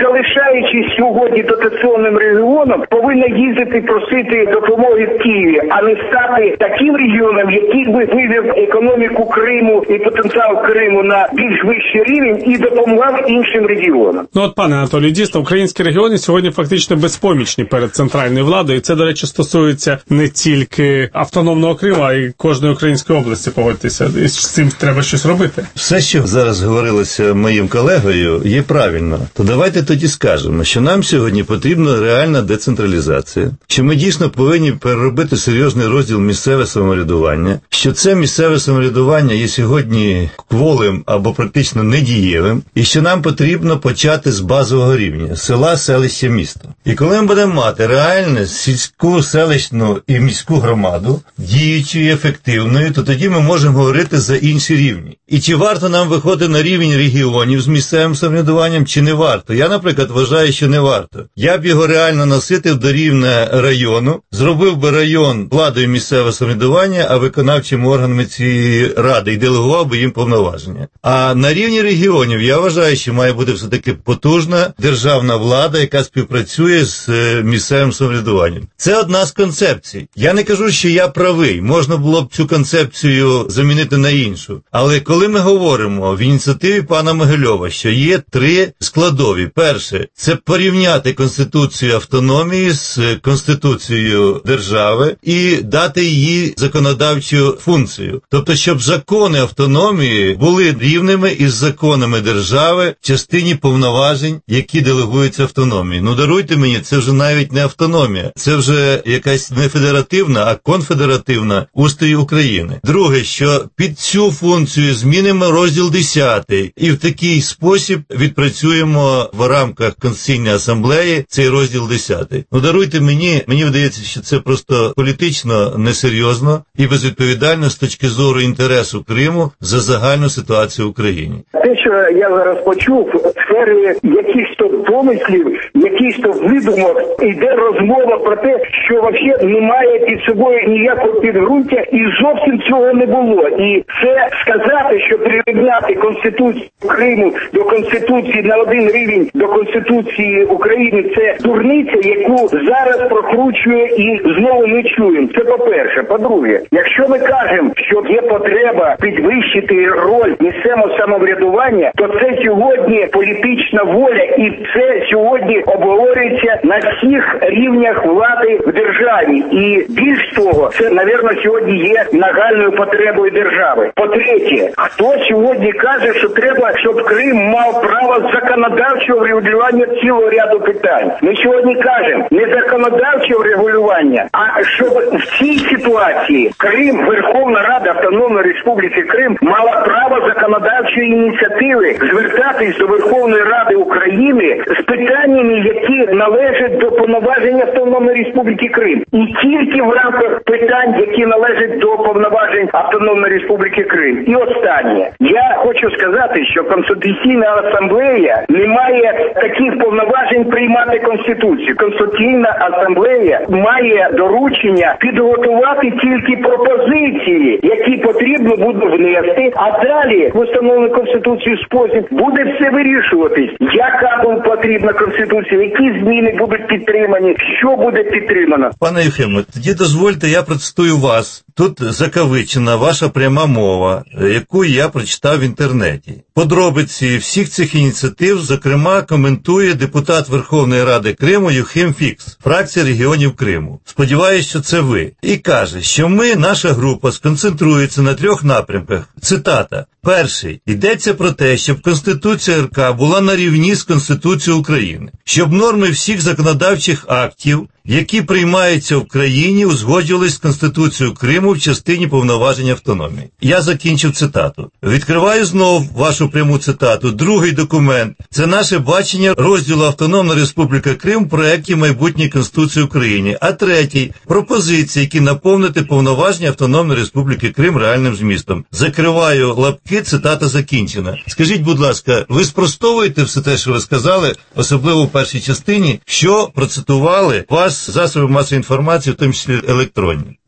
залишаючись сьогодні дотаційним регіоном, повинна їздити просити допомоги в Києві, а не стати таким регіоном, який би вивів економіку Криму і потенціал Криму на більш вищий рівень і допомагав іншим регіонам. Ну от, пане Анатолій, дійсно, українські регіони сьогодні фактично безпомічні перед центральною владою. І це, до речі, стосується не тільки автономного Криму, а й кожної української області, погодьтеся. І з цим треба щось робити. Все, що зараз говорилося моїм колегою, є правильно. То давайте тоді скажемо, що нам сьогодні потрібна реальна децентралізація, що ми дійсно повинні переробити серйозний розділ місцеве самоврядування, що це місцеве самоврядування є сьогодні кволим або практично недієвим, і що нам потрібно почати з базового рівня – села, селища, місто. І коли ми будемо мати реальну сільську, селищну і міську громаду, діючою, ефективною, то тоді ми можемо говорити за інші рівні. І чи варто нам виходити на рівень регіонів з місцевим самоврядуванням, чи не варто? Я, наприклад, вважаю, що не варто. Я б його реально наситив до рівня району, зробив би район владою місцевого самоврядування, а виконавчими органами цієї ради і делегував би їм повноваження. А на рівні регіонів я вважаю, що має бути все-таки потужна державна влада, яка співпрацює з місцевим самоврядуванням. Це одна з концепцій. Я не кажу, що я правий. Можна було б цю концепцію замінити на іншу. Але коли ми говоримо в ініціативі пана Могильова, що є три складові. Перше, це порівняти Конституцію автономії з Конституцією держави і дати їй законодавчу функцію. Тобто, щоб закони автономії були рівними із законами держави в частині повноважень, які делегуються автономії. Ну, даруйте мені, це вже навіть не автономія. Це вже якась не федеративна, а конфедеративна устрій України. Друге, що під цю функцію змінимо розділ десятий і в такий спосіб відпрацюємо в рамках Конституційної асамблеї цей розділ десятий. Ну, даруйте мені, мені видається, що це просто політично несерйозно і безвідповідально з точки зору інтересу Криму за загальну ситуацію в Україні. Те, що я зараз почув, в сфері якихось то помислів, якихось то видумок, йде розмова про те, що взагалі немає під собою ніякого підґрунтя і зовсім цього не було. І це сказати, що прирівняти Конституцію Криму до Конституції на один рівень до Конституції України, це дурниця, яку зараз прокручує і знову не чуємо. Це по-перше. По-друге, якщо ми кажемо, що є потреба підвищити роль місцевого самоврядування, то це сьогодні політична воля і це сьогодні обговорюється на всіх рівнях влади в державі. І більш того, це, напевно, сьогодні є нагальною потребою держави. По-третє, хто сьогодні каже, що треба, щоб Крим мав право законодавчого регулювання цілого ряду питань? Ми сьогодні кажемо не законодавчого регулювання, а щоб в цій ситуації Крим, Верховна Рада Автономної Республіки Крим мала право законодавчої ініціативи звертатись до Верховної Ради України з питаннями, які належать до повноважень Автономної Республіки Крим. І тільки в рамках питань, які належать до повноважень Автономної Республіки Крим. І останнє. Я хочу сказати, що Конституційна асамблея не має таких повноважень приймати Конституцію. Конституційна асамблея має доручення підготувати тільки пропозиції, які потрібно буде внести, а далі в установлений Конституцією спосіб буде все вирішуватись, яка буде потрібна Конституція, які зміни будуть підтримані, що буде підтримано. Пане Євгене, тоді дозвольте, я процитую вас. Тут закавичена ваша пряма мова, яку я прочитав в інтернеті. Подробиці всіх цих ініціатив, зокрема, коментує депутат Верховної Ради Криму Юхим Фікс, фракція регіонів Криму. Сподіваюсь, що це ви. І каже, що ми, наша група, сконцентрується на трьох напрямках. Цитата. Перший. Йдеться про те, щоб Конституція РК була на рівні з Конституцією України. Щоб норми всіх законодавчих актів, які приймаються в країні, узгоджувались з Конституцією Криму в частині повноважень автономії. Я закінчив цитату. Відкриваю знов вашу пряму цитату. Другий документ – це наше бачення розділу Автономна Республіка Крим в проєкті майбутньої Конституції України. А третій – пропозиції, які наповнити повноваження Автономної Республіки Крим реальним змістом. Закриваю лапки, цитата закінчена. Скажіть, будь ласка, ви спростовуєте все те, що ви сказали, особливо в першій частині, що процитували вас засоби масової інформації, в тому числі електронні?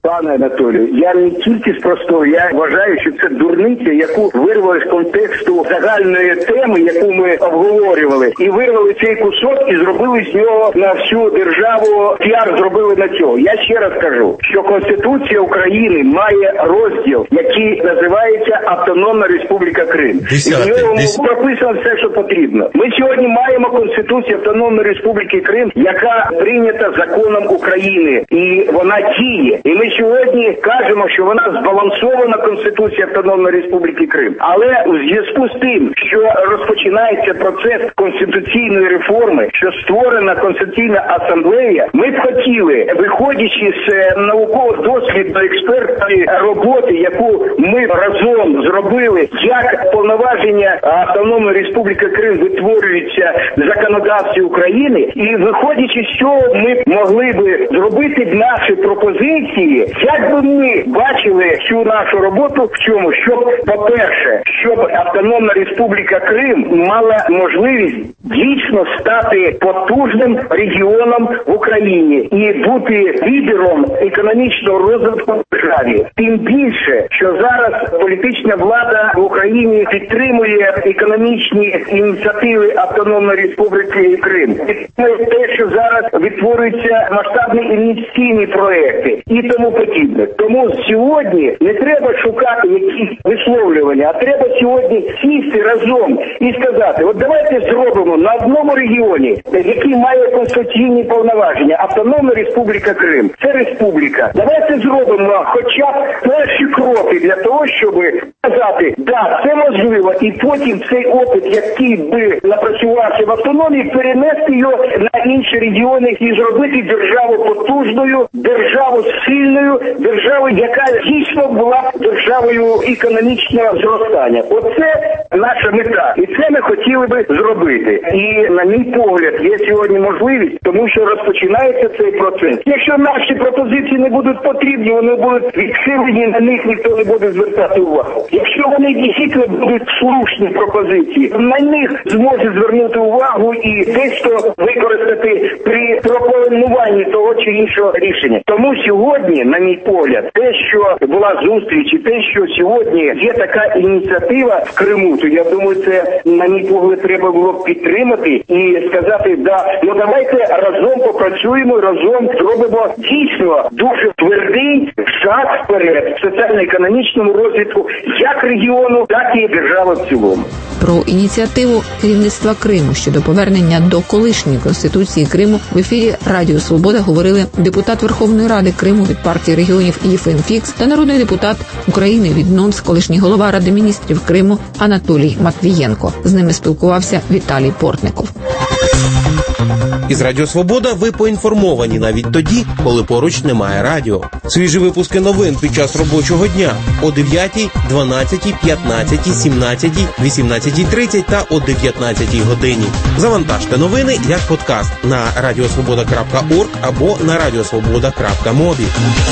Пане Анатолію, я не тільки спростовую, я вважаю, що це дурниця, яку вирвали з контексту загальної теми, яку ми обговорювали, і вирвали цей кусок і зробили з нього на всю державу, піар зробили на цього. Я ще раз кажу, що Конституція України має розділ, який називається Автономна Республіка Крим. Десятий, і в ньому десятий. прописано все, що потрібно. Ми сьогодні маємо Конституцію Автономної Республіки Крим, яка прийнята законом України, і вона діє. І ми сьогодні кажемо, що вона збалансована Конституція Автономної Республіки Крим. Але у зв'язку з тим, що розпочинається процес конституційної реформи, що створена Конституційна асамблея, ми б хотіли, виходячи з науково-дослідної експертної роботи, яку ми разом зробили, як повноваження Автономної Республіки Крим витворюються в законодавстві України, і виходячи з цього, ми могли би зробити наші пропозиції, як би ми бачили цю нашу роботу в чому, щоб, по-перше, щоб Автономна Республіка Крим мала можливість дійсно стати потужним регіоном в Україні і бути лідером економічного розвитку в державі. Тим більше, що зараз політична влада в Україні підтримує економічні ініціативи Автономної Республіки Крим. Підтримує те, що зараз відтворюються масштабні інвестиційні проекти і тому подібне. Тому сьогодні не треба шукати якісь висловлювання, а треба сьогодні сісти разом і сказати, от давайте зробимо на одному регіоні, який має конституційні повноваження, Автономна Республіка Крим. Це республіка. Давайте зробимо хоча б перші кроки для того, щоб сказати, да, це можливо, і потім цей опит, який би напрацювався в автономії, перенести його на інші регіони і зробити державу потужною, державу сильною, державу, яка дійсно була державою економічного зростання. Оце наша мета. І це ми хотіли би зробити. І, на мій погляд, є сьогодні можливість, тому що розпочинається цей процес. Якщо наші пропозиції не будуть потрібні, вони будуть відхилені, на них ніхто не буде звертати увагу. Якщо вони дійсно будуть слушні пропозиції, на них зможе звернути увагу і дещо використати при пропонуванні того чи іншого рішення. Тому сьогодні, на мій погляд, те, що була зустріч, і те, що сьогодні є така ініціатива в Криму, то я думаю, це, на мій погляд, треба було підтримати і сказати, да, ну давайте разом попрацюємо, разом зробимо дійсно дуже твердий шаг вперед в соціально-економічному розвитку як регіону, так і держави в цілому. Про ініціативу керівництва Криму щодо повернення до колишньої Конституції Криму в ефірі Радіо Свобода говорили депутат Верховної Ради Криму від партії регіонів Єфим Фікс та народний депутат України від НОНС, колишній голова Ради міністрів Криму Анатолій Матвієнко. З ними спілкувався Віталій Портников. Із Радіо Свобода ви поінформовані навіть тоді, коли поруч немає радіо. Свіжі випуски новин під час робочого дня о дев'ятій, дванадцятій, п'ятнадцятій, сімнадцятій, вісімнадцятій тридцять та о дев'ятнадцятій годині. Завантажте новини як подкаст на радіосвобода крапка орг або на радіосвобода крапка мобі.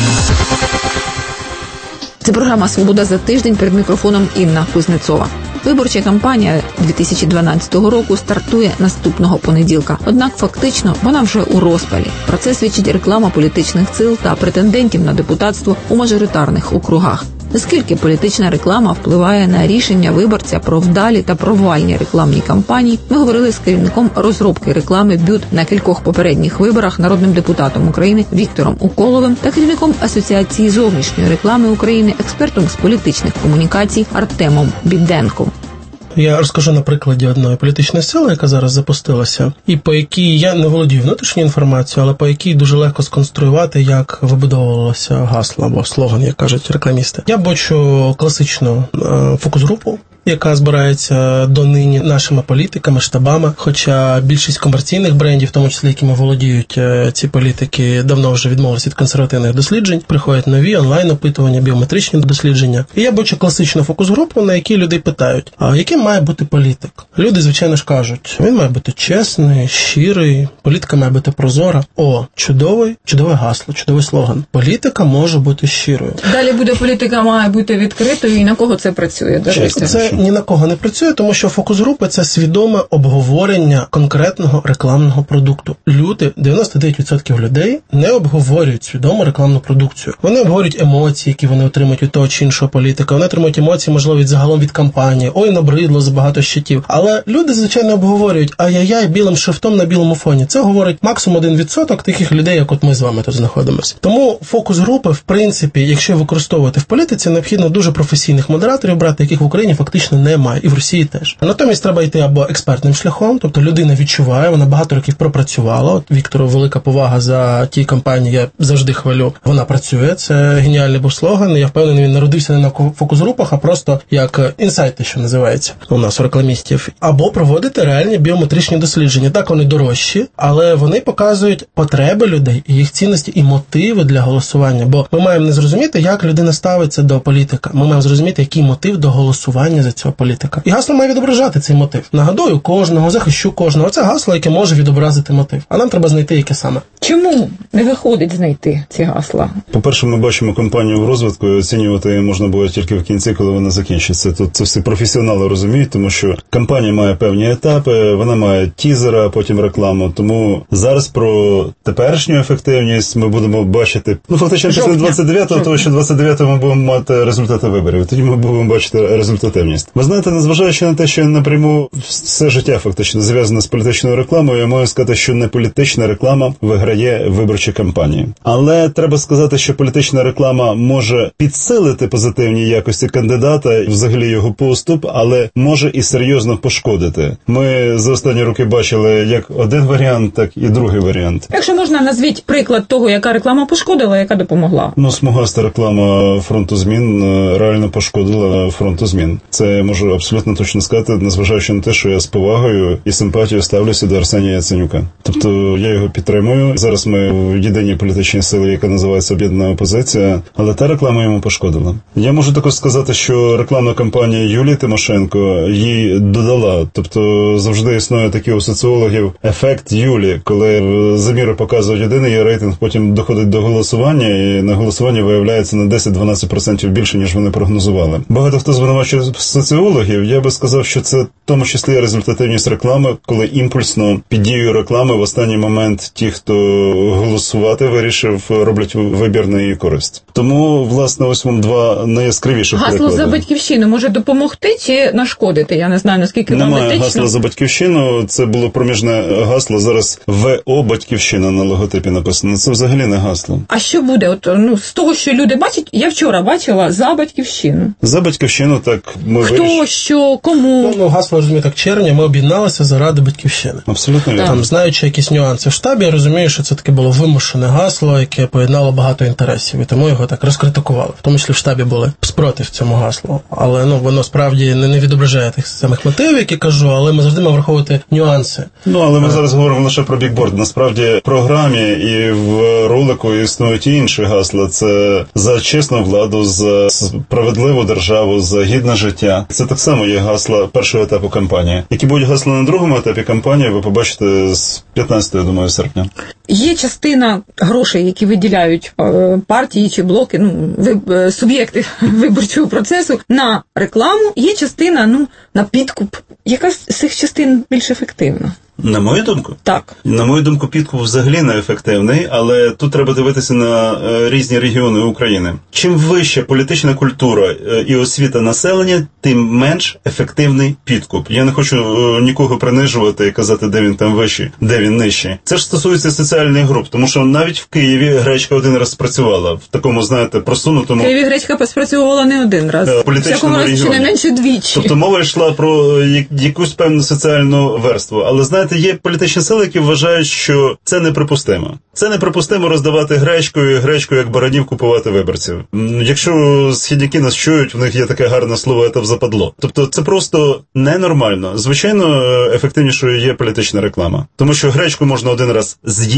Це програма «Свобода за тиждень», перед мікрофоном Інна Кузнецова. Виборча кампанія дві тисячі дванадцятого року стартує наступного понеділка. Однак фактично вона вже у розпалі. Про це свідчить реклама політичних сил та претендентів на депутатство у мажоритарних округах. Наскільки політична реклама впливає на рішення виборця про вдалі та провальні рекламні кампанії, ми говорили з керівником розробки реклами БЮТ на кількох попередніх виборах, народним депутатом України Віктором Уколовим та керівником Асоціації зовнішньої реклами України, експертом з політичних комунікацій Артемом Біденком. Я розкажу на прикладі одної політичної сили, яка зараз запустилася, і по якій я не володію внутрішньою інформацією, але по якій дуже легко сконструювати, як вибудовувалося гасло або слоган, як кажуть рекламісти. Я бачу класичну е, фокус-групу, яка збирається донині нашими політиками, штабами, хоча більшість комерційних брендів, в тому числі, якими володіють ці політики, давно вже відмовилися від консервативних досліджень, приходять нові онлайн-опитування, біометричні дослідження. І я бачу класичну фокус-групу, на якій люди питають, а яким має бути політик? Люди, звичайно ж, кажуть, він має бути чесний, щирий, політика має бути прозора. О, чудовий, чудове гасло, чудовий слоган. Політика може бути щирою. Далі буде політика має бути відкритою, і на кого це працює? Це, ні на кого не працює, тому що фокус-групи – це свідоме обговорення конкретного рекламного продукту. Люди, дев'яносто дев'ять відсотків людей не обговорюють свідомо рекламну продукцію. Вони обговорюють емоції, які вони отримують від того чи іншого політика. Вони отримують емоції, можливо, від загалом від кампанії. Ой, набридло за багато щитів. Але люди, звичайно, обговорюють ай-яй-яй білим шрифтом на білому фоні. Це говорить максимум один відсоток таких людей, як от ми з вами тут знаходимося. Тому фокус-групи, в принципі, якщо використовувати в політиці, необхідно дуже професійних модераторів брати, яких в Україні фактично немає, і в Росії теж. Натомість треба йти або експертним шляхом, тобто людина відчуває, вона багато років пропрацювала. От Віктору велика повага за ті кампанії, я завжди хвалю. Вона працює, це геніальний був слоган. Я впевнений, він народився не на фокус-групах, а просто як інсайти, що називається у нас у рекламістів. Або проводити реальні біометричні дослідження. Так, вони дорожчі, але вони показують потреби людей, їх цінності і мотиви для голосування. Бо ми маємо не зрозуміти, як людина ставиться до політика. Ми маємо зрозуміти, який мотив до голосування за цього політика. І гасло має відображати цей мотив. Нагадую кожного, захищу кожного. Це гасло, яке може відобразити мотив. А нам треба знайти, яке саме. Чому не виходить знайти ці гасла? По-перше, ми бачимо кампанію в розвитку, і оцінювати можна буде тільки в кінці, коли вона закінчиться. Тут це всі професіонали розуміють, тому що кампанія має певні етапи, вона має тізера, а потім рекламу. Тому зараз про теперішню ефективність ми будемо бачити, ну, фактично, після двадцять дев'ятого, тому що двадцять дев'ятого ми будемо мати результати виборів, тоді ми будемо бачити результативність. Ви знаєте, незважаючи на те, що напряму все життя фактично зв'язане з політичною рекламою, я можу сказати, що не політична реклама виграє виборчі кампанії. Але треба сказати, що політична реклама може підсилити позитивні якості кандидата, взагалі його поступ, але може і серйозно пошкодити. Ми за останні роки бачили як один варіант, так і другий варіант. Якщо можна, назвіть приклад того, яка реклама пошкодила, яка допомогла. Ну, смугаста реклама фронту змін реально пошкодила фронту змін. Це я можу абсолютно точно сказати, незважаючи на те, що я з повагою і симпатією ставлюся до Арсенія Яценюка. Тобто я його підтримую. Зараз ми в єдиній політичній силі, яка називається «Об'єднана опозиція», але та реклама йому пошкодила. Я можу також сказати, що рекламна кампанія Юлії Тимошенко їй додала. Тобто завжди існує такий у соціологів ефект Юлі, коли заміри показують один її рейтинг, потім доходить до голосування, і на голосуванні виявляється на десять-дванадцять відсотків більше, ніж вони прогнозували. Багато хто звинувачує соціологів, я би сказав, що це в тому числі результативність реклами, коли імпульсно під дією реклами в останній момент ті, хто голосувати вирішив, роблять вибір на її користь. Тому, власне, ось вам два найяскравіших приклади. Гасло за батьківщину може допомогти чи нашкодити? Я не знаю, наскільки вам Немає етично. гасла за батьківщину, це було проміжне гасло, зараз ВО «Батьківщина» на логотипі написано. Це взагалі не гасло. А що буде? От, ну, з того, що люди бачать, я вчора бачила за батьківщину. За батьківщину, так, ми Хто, вирішили. що, кому? Ну, ну гасло, розумію, так, червня, ми об'єдналися заради батьківщини. Абсолютно вірно. Там, знаючи якісь нюанси в штабі, я розумію, що це таке було вимушене гасло, яке поєднало багато інтересів, і тому його так розкритикували. В тому числі в штабі були спротив цьому гаслу. Але, ну, воно справді не, не відображає тих самих мотивів, які кажу, але ми завжди маємо враховувати нюанси. Ну, але ми зараз говоримо лише про бікборд. Насправді, в програмі і в ролику існують і інші гасла. Це за чесну владу, за справедливу державу, за гідне життя. Це так само є гасла першого етапу кампанії. Які будуть гасла на другому етапі кампанії, ви побачите з п'ятнадцятого, я думаю, серпня. Є частина грошей, які виділяють е, партії чи блоки, ну, ви, е, суб'єкти виборчого процесу на рекламу, є частина, ну, на підкуп. Яка з цих частин більш ефективна? На мою думку? Так. На мою думку, підкуп взагалі не ефективний, але тут треба дивитися на е, різні регіони України. Чим вища політична культура е, і освіта населення, тим менш ефективний підкуп. Я не хочу е, нікого принижувати і казати, де він там вищий, де він нижчий. Це ж стосується соціальних груп, тому що навіть в Києві гречка один раз спрацювала. В такому, знаєте, просунутому... В Києві гречка спрацьовувала не один раз. Е, політичному разі, регіоні. Щонайменше двічі. Тобто мова йшла про е, якусь певну соціальну верству. Але, знаєте, є політичні сили, які вважають, що це неприпустимо. Це неприпустимо роздавати гречкою, гречкою як баранів купувати виборців. Якщо східняки нас чують, в них є таке гарне слово «це западло». Тобто це просто ненормально. Звичайно, ефективнішою є політична реклама. Тому що гречку можна один раз з'їсти,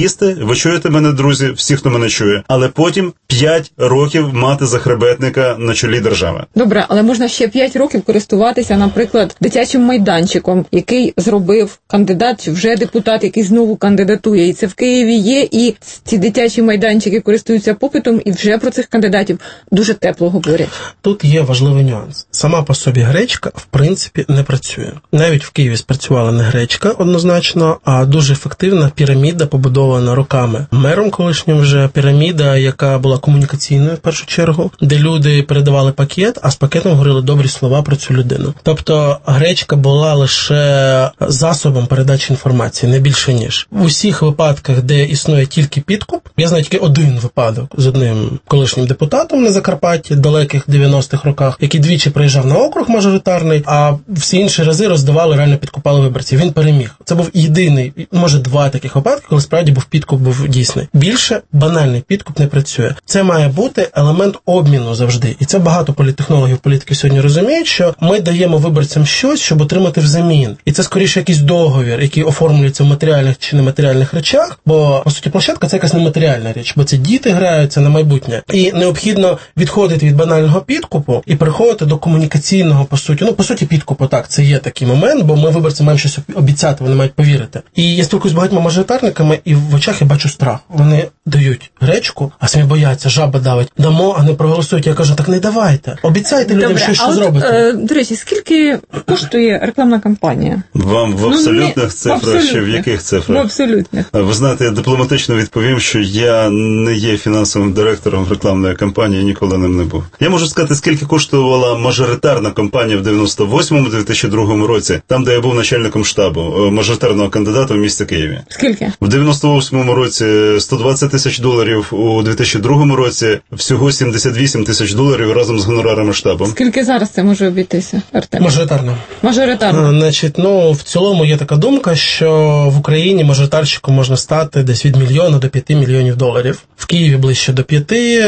їсти, ви чуєте мене, друзі, всі, хто мене чує, але потім п'ять років мати захребетника на чолі держави. Добре, але можна ще п'ять років користуватися, наприклад, дитячим майданчиком, який зробив кандидат, вже депутат, який знову кандидатує. І це в Києві є, і ці дитячі майданчики користуються попитом, і вже про цих кандидатів дуже тепло говорять. Тут є важливий нюанс. Сама по собі гречка, в принципі, не працює. Навіть в Києві спрацювала не гречка однозначно, а дуже ефективна піраміда, побудована роками мером колишнім вже, піраміда, яка була комунікаційною в першу чергу, де люди передавали пакет, а з пакетом говорили добрі слова про цю людину. Тобто гречка була лише засобом передачі інформації, не більше ніж. В усіх випадках, де існує тільки підкуп, я знаю тільки один випадок з одним колишнім депутатом на Закарпатті, далеких дев'яностих роках, який двічі приїжджав на округ мажоритарний, а всі інші рази роздавали, реально підкупали виборців. Він переміг. Це був єдиний, може два таких випадки, коли справді був підкуп, був дійсний. Більше банальний підкуп не працює. Це має бути елемент обміну завжди. І це багато політтехнологів, політиків сьогодні розуміють, що ми даємо виборцям щось, щоб отримати взамін. І це скоріше якийсь договір, який оформлюється в матеріальних чи нематеріальних речах, бо, по суті, площадка – це якась нематеріальна річ, бо це діти граються на майбутнє. І необхідно відходити від банального підкупу і переходити до комунікаційного, по суті. Ну, по суті, підкупу, так, це є такий момент, бо ми виборцям маємо щось обіцяти, вони мають повірити. І я спілкуюсь з багатьма мажоритарниками, і в очах я бачу страх. Вони дають гречку, а самі бояться, жаба давить. Дамо, а не проголосують. Я кажу, так не давайте. Обіцяйте людям, Добре, що, що а от, зробите. Е, до речі, скільки коштує рекламна кампанія? Вам в абсолютних ну, не, цифрах в абсолютних. Чи в яких цифрах? В абсолютних. Ви знаєте, я дипломатично відповім, що я не є фінансовим директором рекламної кампанії, ніколи ним не був. Я можу сказати, скільки коштувала мажоритарна кампанія в дев'яносто восьмому - дві тисячі другому році, там, де я був начальником штабу мажоритарного кандидата в місті Києві. Скільки? В дев'яносто восьмому році сто двадцять тисяч доларів, у дві тисячі другому році всього сімдесят вісім тисяч доларів разом з гонорарами штабу. Скільки зараз це може обійтися, Артем? Мажоритарно. Мажоритарно. Значить, ну, в цілому є така думка, що в Україні мажоритарщиком можна стати десь від мільйона до п'яти мільйонів доларів. В Києві ближче до п'яти,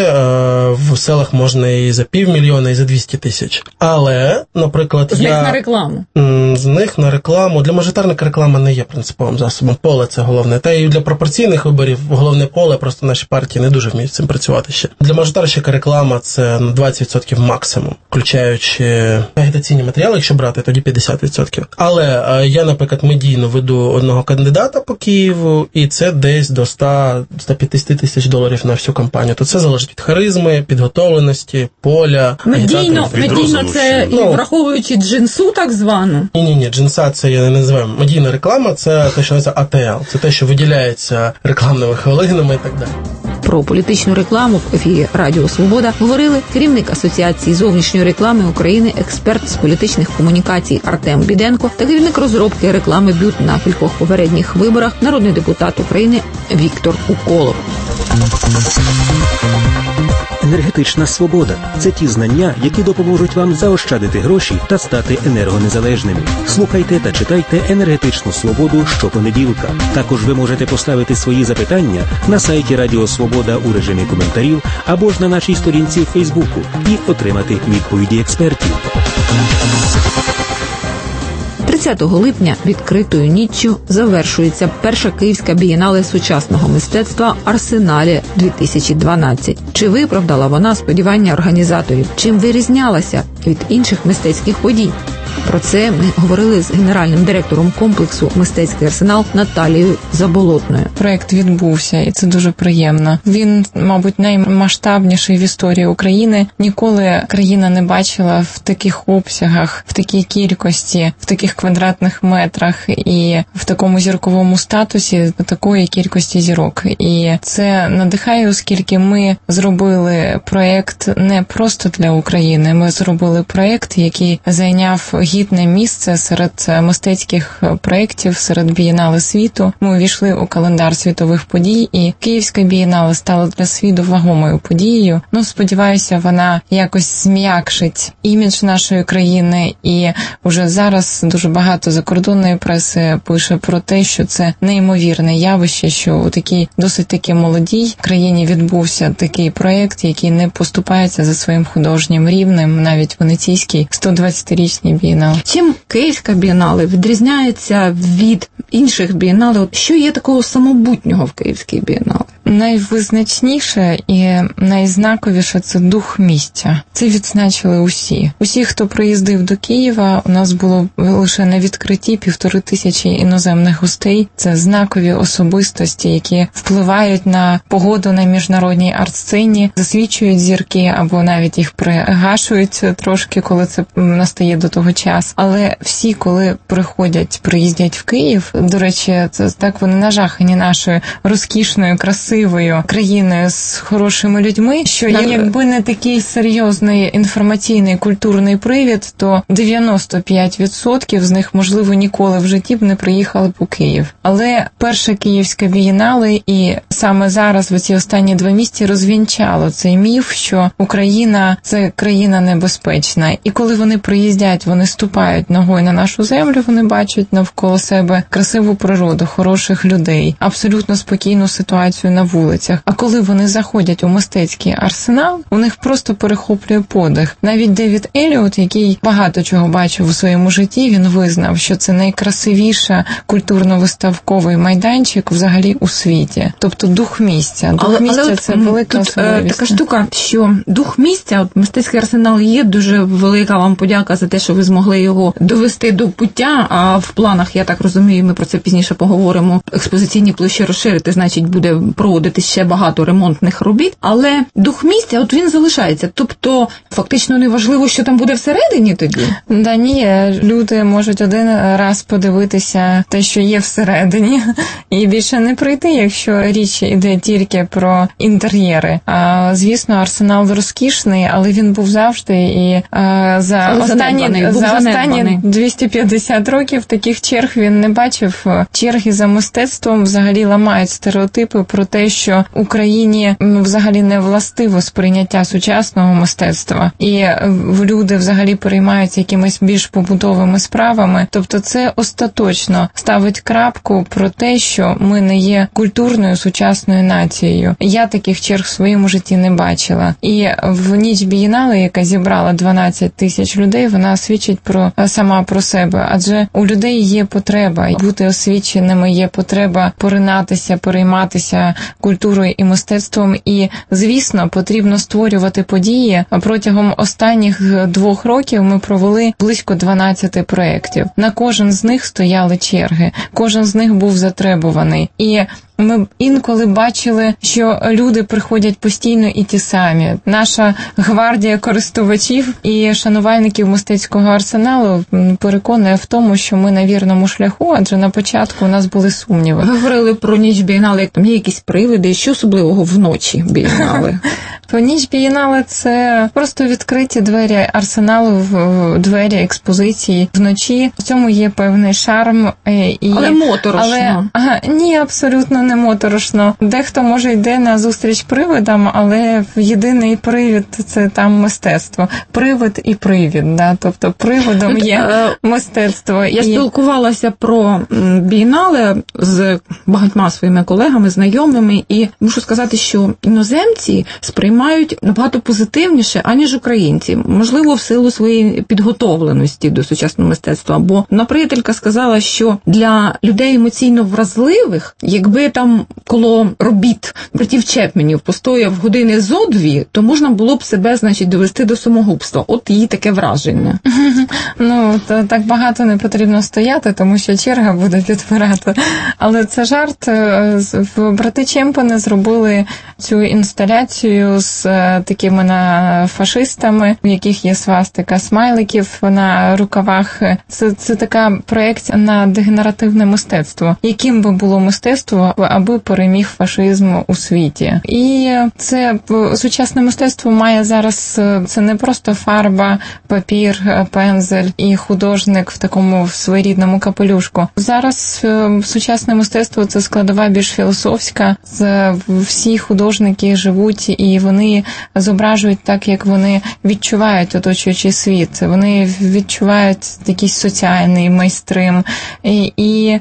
в селах можна і за півмільйона, і за двісті тисяч. Але, наприклад, з я... них на рекламу? З них на рекламу. Для мажоритарника реклама не є принциповим засобом. Поле – це головне. Та і для пропорційних виборів головне поле, просто наші партії не дуже вміють з цим працювати ще. Для мажоритарщика реклама – це на двадцять відсотків максимум, включаючи агітаційні матеріали, якщо брати, тоді п'ятдесят відсотків. Але я, наприклад, медійно веду одного кандидата по Києву, і це десь до сто - сто п'ятдесят тисяч доларів на всю кампанію. То це залежить від харизми, підготовленості, поля. Медійно, медійно це, ну, і враховуючи джинсу так звану? Ні-ні-ні, джинса це я не називаю. Медійна реклама – це те, що називається а те ел. Це те, що виділяється рекламними хвилинами і так далі. Про політичну рекламу в ефірі Радіо Свобода говорили керівник Асоціації зовнішньої реклами України, експерт з політичних комунікацій Артем Біденко та керівник розробки реклами бют на кількох попередніх виборах, народний депутат України Віктор Уколов. Енергетична свобода – це ті знання, які допоможуть вам заощадити гроші та стати енергонезалежними. Слухайте та читайте «Енергетичну свободу» щопонеділка. Також ви можете поставити свої запитання на сайті Радіо Свобода у режимі коментарів або ж на нашій сторінці в Фейсбуку і отримати відповіді експертів. тридцятого липня відкритою ніччю завершується перша Київська бієнале сучасного мистецтва «Арсеналі-дві тисячі дванадцять». Чи виправдала вона сподівання організаторів? Чим вирізнялася від інших мистецьких подій? Про це ми говорили з генеральним директором комплексу «Мистецький арсенал» Наталією Заболотною. Проект відбувся, і це дуже приємно. Він, мабуть, наймасштабніший в історії України. Ніколи країна не бачила в таких обсягах, в такій кількості, в таких квадратних метрах і в такому зірковому статусі такої кількості зірок. І це надихає, оскільки ми зробили проект не просто для України. Ми зробили проект, який зайняв гідне місце серед мистецьких проєктів, серед бієнале світу. Ми увійшли у календар світових подій, і Київська бієнале стала для світу вагомою подією. Ну, сподіваюся, вона якось зм'якшить імідж нашої країни, і уже зараз дуже багато закордонної преси пише про те, що це неймовірне явище, що у такій досить таки молодій країні відбувся такий проєкт, який не поступається за своїм художнім рівнем. Навіть венеційський сто двадцятирічний бієнале бієнале. Чим Київська бієнале відрізняється від інших бієнале? Що є такого самобутнього в Київській бієнале? Найвизначніше і найзнаковіше – це дух місця. Це відзначили усі. Усі, хто приїздив до Києва, у нас було лише на відкритті півтори тисячі іноземних гостей. Це знакові особистості, які впливають на погоду на міжнародній арт-сцені, засвічують зірки або навіть їх пригашують трошки, коли це настає до того часу. Але всі, коли приходять, приїздять в Київ, до речі, це так вони нажахані нашою розкішною, красивою країною з хорошими людьми, що якби не такий серйозний інформаційний культурний привід, то дев'яносто п'ять відсотків з них, можливо, ніколи в житті б не приїхали б у Київ. Але перша Київська бієнале і саме зараз в ці останні два місяці розвінчало цей міф, що Україна – це країна небезпечна. І коли вони приїздять, вони ступають ногою на нашу землю, вони бачать навколо себе красиву природу, хороших людей, абсолютно спокійну ситуацію на вулицях. А коли вони заходять у мистецький арсенал, у них просто перехоплює подих. Навіть Девід Еліот, який багато чого бачив у своєму житті, він визнав, що це найкрасивіша культурно-виставковий майданчик взагалі у світі. Тобто дух місця. Дух але, місця але – це велика тут, особливість. Така штука, що дух місця, от мистецький арсенал є, дуже велика вам подяка за те, що ви змогли його довести до пуття, а в планах, я так розумію, ми про це пізніше поговоримо, експозиційні площі розширити, значить, буде проводити ще багато ремонтних робіт, але дух місця, от він залишається. Тобто, фактично неважливо, що там буде всередині тоді? Да ні, люди можуть один раз подивитися те, що є всередині, і більше не прийти, якщо річ іде тільки про інтер'єри. А, звісно, арсенал розкішний, але він був завжди, і а, за але останні, за останні двісті п'ятдесят років таких черг він не бачив. Черги за мистецтвом взагалі ламають стереотипи про те, що Україні взагалі не властиво сприйняття сучасного мистецтва. І люди взагалі переймаються якимись більш побутовими справами. Тобто це остаточно ставить крапку про те, що ми не є культурною сучасною нацією. Я таких черг в своєму житті не бачила. І в ніч бієнале, яка зібрала дванадцять тисяч людей, вона свідчить про сама про себе. Адже у людей є потреба бути освіченими, є потреба поринатися, перейматися культурою і мистецтвом. І, звісно, потрібно створювати події. Протягом останніх двох років ми провели близько дванадцять проєктів. На кожен з них стояли черги. Кожен з них був затребуваний. І ми інколи бачили, що люди приходять постійно і ті самі. Наша гвардія користувачів і шанувальників мистецького арсеналу переконує в тому, що ми на вірному шляху, адже на початку у нас були сумніви. Ви говорили про ніч бієнале, як там є якісь привиди, що особливого вночі бієнале? То ніч бієнале – це просто відкриті двері арсеналу, двері експозиції вночі. В цьому є певний шарм. І... Але моторошно. Але... Ага, ні, абсолютно не моторошно. Дехто, може, йде на зустріч привидам, але єдиний привід – це там мистецтво. Привид і привід, да? Тобто привидом є мистецтво. Я і... спілкувалася про бієнале з багатьма своїми колегами, знайомими, і мушу сказати, що іноземці сприймають мають набагато позитивніше, аніж українці. Можливо, в силу своєї підготовленості до сучасного мистецтва. Бо одна приятелька сказала, що для людей емоційно вразливих, якби там коло робіт братів Чепменів постояв години зо дві, то можна було б себе, значить, довести до самогубства. От її таке враження. Ну, то так багато не потрібно стояти, тому що черга буде підбирати. Але це жарт. Брати Чемпени зробили цю інсталяцію з такими фашистами, в яких є свастика смайликів на рукавах. Це, це така проєкція на дегенеративне мистецтво. Яким би було мистецтво, аби переміг фашизм у світі. І це сучасне мистецтво має зараз, це не просто фарба, папір, пензель і художник в такому своєрідному капелюшку. Зараз сучасне мистецтво – це складова більш філософська. Всі художники живуть і вони зображують так, як вони відчувають оточуючий світ. Вони відчувають якийсь соціальний майстрим. І, і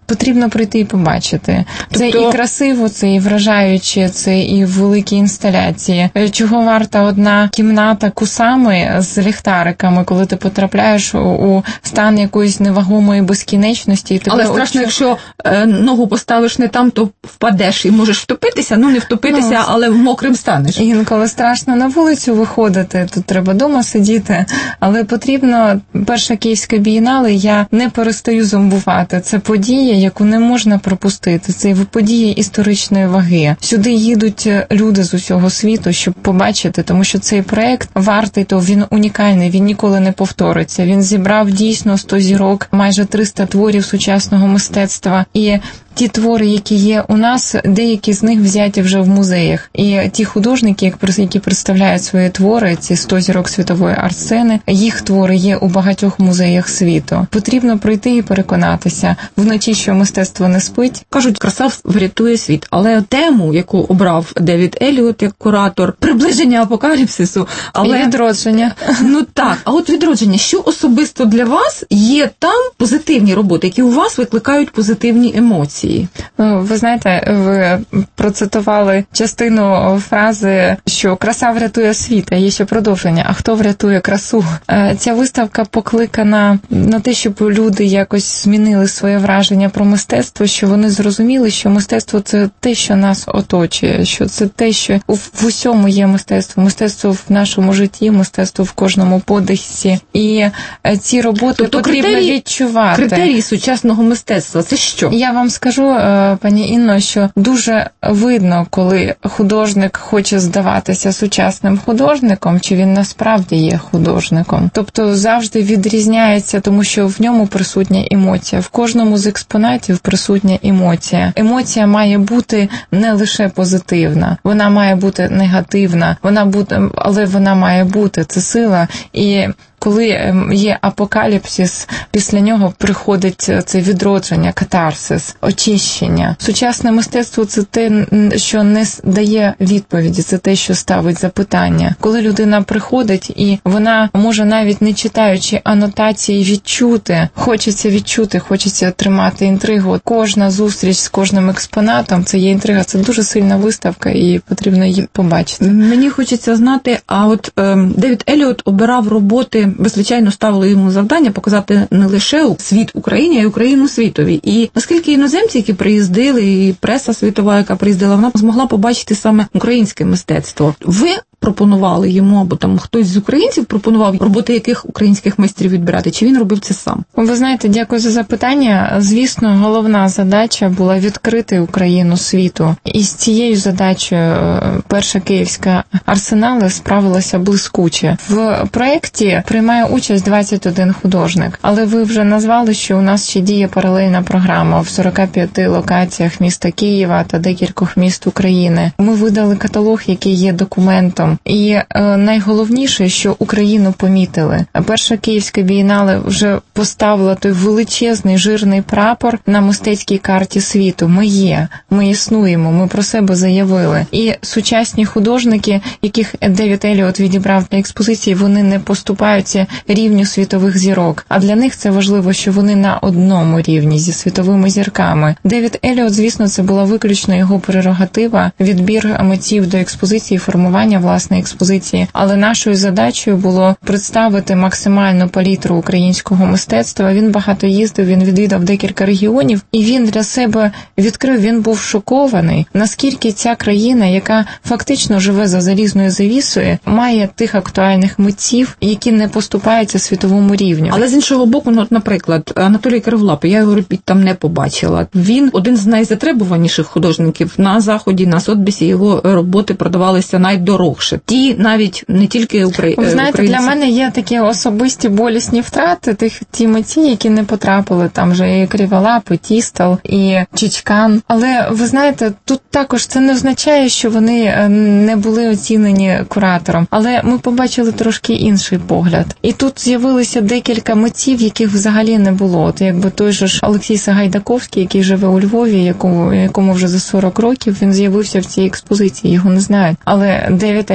потрібно прийти і побачити. Це тобто... і красиво, це і вражаюче, це і великі інсталяції. Чого варта одна кімната кусами з ліхтариками, коли ти потрапляєш у стан якоїсь невагомої безкінечності. І тебе але страшно, очі... якщо е, ногу поставиш не там, то впадеш і можеш втопитися, ну не втопитися, ну, але мокрим станеш. Інколи страшно на вулицю виходити, тут треба вдома сидіти, але потрібно, перша Київська бієнале, я не перестаю зомбувати. Це подія, яку не можна пропустити. Це подія історичної ваги. Сюди їдуть люди з усього світу, щоб побачити, тому що цей проект вартий, то він унікальний, він ніколи не повториться. Він зібрав дійсно сто зірок, майже триста творів сучасного мистецтва. І ті твори, які є у нас, деякі з них взяті вже в музеях. І ті художники, які представляють свої твори, ці сто зірок світової арт-сцени, їх твори є у багатьох музеях світу. Потрібно прийти і переконатися вночі, що мистецтво не спить. Кажуть, краса врятує світ. Але тему, яку обрав Девід Еліот як куратор, приближення апокаліпсису, але... І відродження. Ну так, а от відродження, що особисто для вас є там позитивні роботи, які у вас викликають позитивні емоції? Ви знаєте, ви процитували частину фрази, що краса врятує світ, а є ще продовження. А хто врятує красу? Ця виставка покликана на те, щоб люди якось змінили своє враження про мистецтво, що вони зрозуміли, що мистецтво – це те, що нас оточує, що це те, що в усьому є мистецтво. Мистецтво в нашому житті, мистецтво в кожному подихі. І ці роботи тобто потрібно критерії, відчувати. Критерії сучасного мистецтва – це що? Я вам скажу, пані Інно, що дуже видно, коли художник хоче здаватися сучасним художником, чи він насправді є художником. Тобто завжди відрізняється, тому що в ньому присутня емоція. В кожному з експонатів присутня емоція. Емоція має бути не лише позитивна, вона має бути негативна, вона буде, але вона має бути, це сила. І коли є апокаліпсис, після нього приходить це відродження, катарсис, очищення. Сучасне мистецтво – це те, що не дає відповіді, це те, що ставить запитання. Коли людина приходить, і вона може навіть не читаючи анотації відчути, хочеться відчути, хочеться отримати інтригу. Кожна зустріч з кожним експонатом – це є інтрига, це дуже сильна виставка, і потрібно її побачити. Мені хочеться знати, а от е, Девід Еліот обирав роботи, ви, звичайно, ставили йому завдання показати не лише світ Україні, а й Україну світові. І наскільки іноземці, які приїздили, і преса світова, яка приїздила, вона змогла побачити саме українське мистецтво. Ви пропонували йому, або там хтось з українців пропонував роботи яких українських майстрів відбирати, чи він робив це сам? Ви знаєте, дякую за запитання. Звісно, головна задача була відкрити Україну світу. І з цією задачею перша Київська арсенале справилася блискуче. В проєкті приймає участь двадцять один художник, але ви вже назвали, що у нас ще діє паралельна програма в сорока п'яти локаціях міста Києва та декількох міст України. Ми видали каталог, який є документом. І е, найголовніше, що Україну помітили. Перша Київська бієнале вже поставила той величезний жирний прапор на мистецькій карті світу. Ми є, ми існуємо, ми про себе заявили. І сучасні художники, яких Девід Еліот відібрав для експозиції, вони не поступаються рівню світових зірок. А для них це важливо, що вони на одному рівні зі світовими зірками. Девід Еліот, звісно, це була виключно його прерогатива, відбір митців до експозиції, формування власної експозиції. Але нашою задачею було представити максимальну палітру українського мистецтва. Він багато їздив, він відвідав декілька регіонів, і він для себе відкрив, він був шокований, наскільки ця країна, яка фактично живе за залізною завісою, має тих актуальних митців, які не поступаються світовому рівню. Але з іншого боку, ну, от, наприклад, Анатолій Криволап, я його робіт там не побачила. Він один з найзатребуваніших художників на Заході, на Сотбісі, його роботи продавалися найдорожче. Ті навіть не тільки Украї... Ви знаєте, українці. Для мене є такі особисті болісні втрати тих ті митці, які не потрапили, там же і Криволап, і Тістал, і Чичкан. Але ви знаєте, тут також це не означає, що вони не були оцінені куратором. Але ми побачили трошки інший погляд. І тут з'явилися декілька митців, яких взагалі не було. От якби той же ж Олексій Сагайдаковський, який живе у Львові, якому, якому вже за сорок років, він з'явився в цій експозиції, його не знають. Але Девід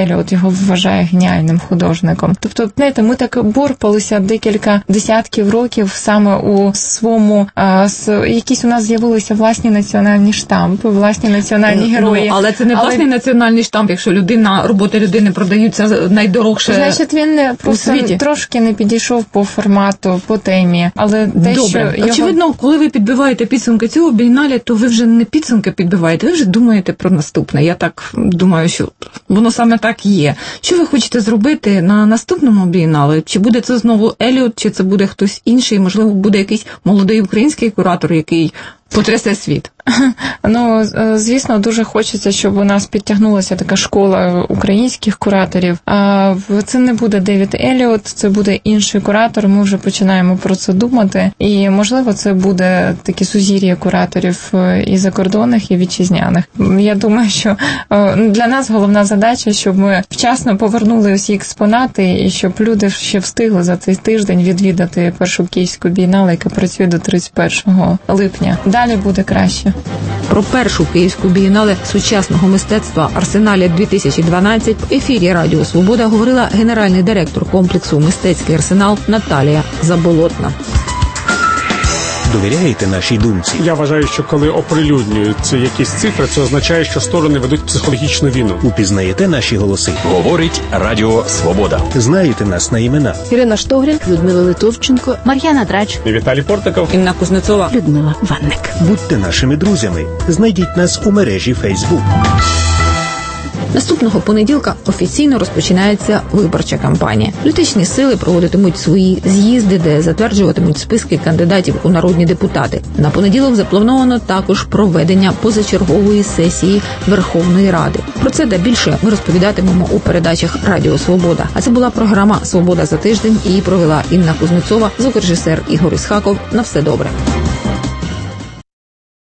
Еліот його вважає геніальним художником. Тобто, знаєте, ми так борпалися декілька десятків років саме у своєму, а, с, якісь у нас з'явилися власні національні штампи, власні національні герої. Ну, але це не але... власний національний штамп, якщо людина, роботи людини продаються найдорогше. Значить, він не просто світі. Трошки не підійшов по формату, по темі, але те, Добре. що його... Очевидно, коли ви підбиваєте підсумки цього бієнале, то ви вже не підсумки підбиваєте, ви вже думаєте про наступне. Я так думаю, що воно саме так є. Що ви хочете зробити на наступному бієнале? Чи буде це знову Еліот, чи це буде хтось інший, можливо, буде якийсь молодий український куратор, який потрясе світ? Ну, звісно, дуже хочеться, щоб у нас підтягнулася така школа українських кураторів. А це не буде Девід Еліот, це буде інший куратор. Ми вже починаємо про це думати. І, можливо, це буде такі сузір'я кураторів і закордонних, і вітчизняних. Я думаю, що для нас головна задача, щоб ми вчасно повернули усі експонати, і щоб люди ще встигли за цей тиждень відвідати першу київську бієнале, яка працює до тридцять першого липня. Далі буде краще. Про першу київську бієнале сучасного мистецтва «Арсеналі дві тисячі дванадцять» в ефірі Радіо Свобода говорила генеральний директор комплексу «Мистецький арсенал» Наталія Заболотна. Довіряєте нашій думці? Я вважаю, що коли оприлюднюються якісь цифри, це означає, що сторони ведуть психологічну війну. Упізнаєте наші голоси? Говорить Радіо Свобода. Знаєте нас на імена? Ірина Штогрін, Людмила Литовченко, Мар'яна Драч, Віталій Портиков, Інна Кузнецова, Людмила Ванник. Будьте нашими друзями. Знайдіть нас у мережі Facebook. Наступного понеділка офіційно розпочинається виборча кампанія. Політичні сили проводитимуть свої з'їзди, де затверджуватимуть списки кандидатів у народні депутати. На понеділок заплановано також проведення позачергової сесії Верховної Ради. Про це та більше ми розповідатимемо у передачах Радіо Свобода. А це була програма «Свобода за тиждень». Її провела Інна Кузнецова, звукорежисер Ігор Ісхаков. На все добре.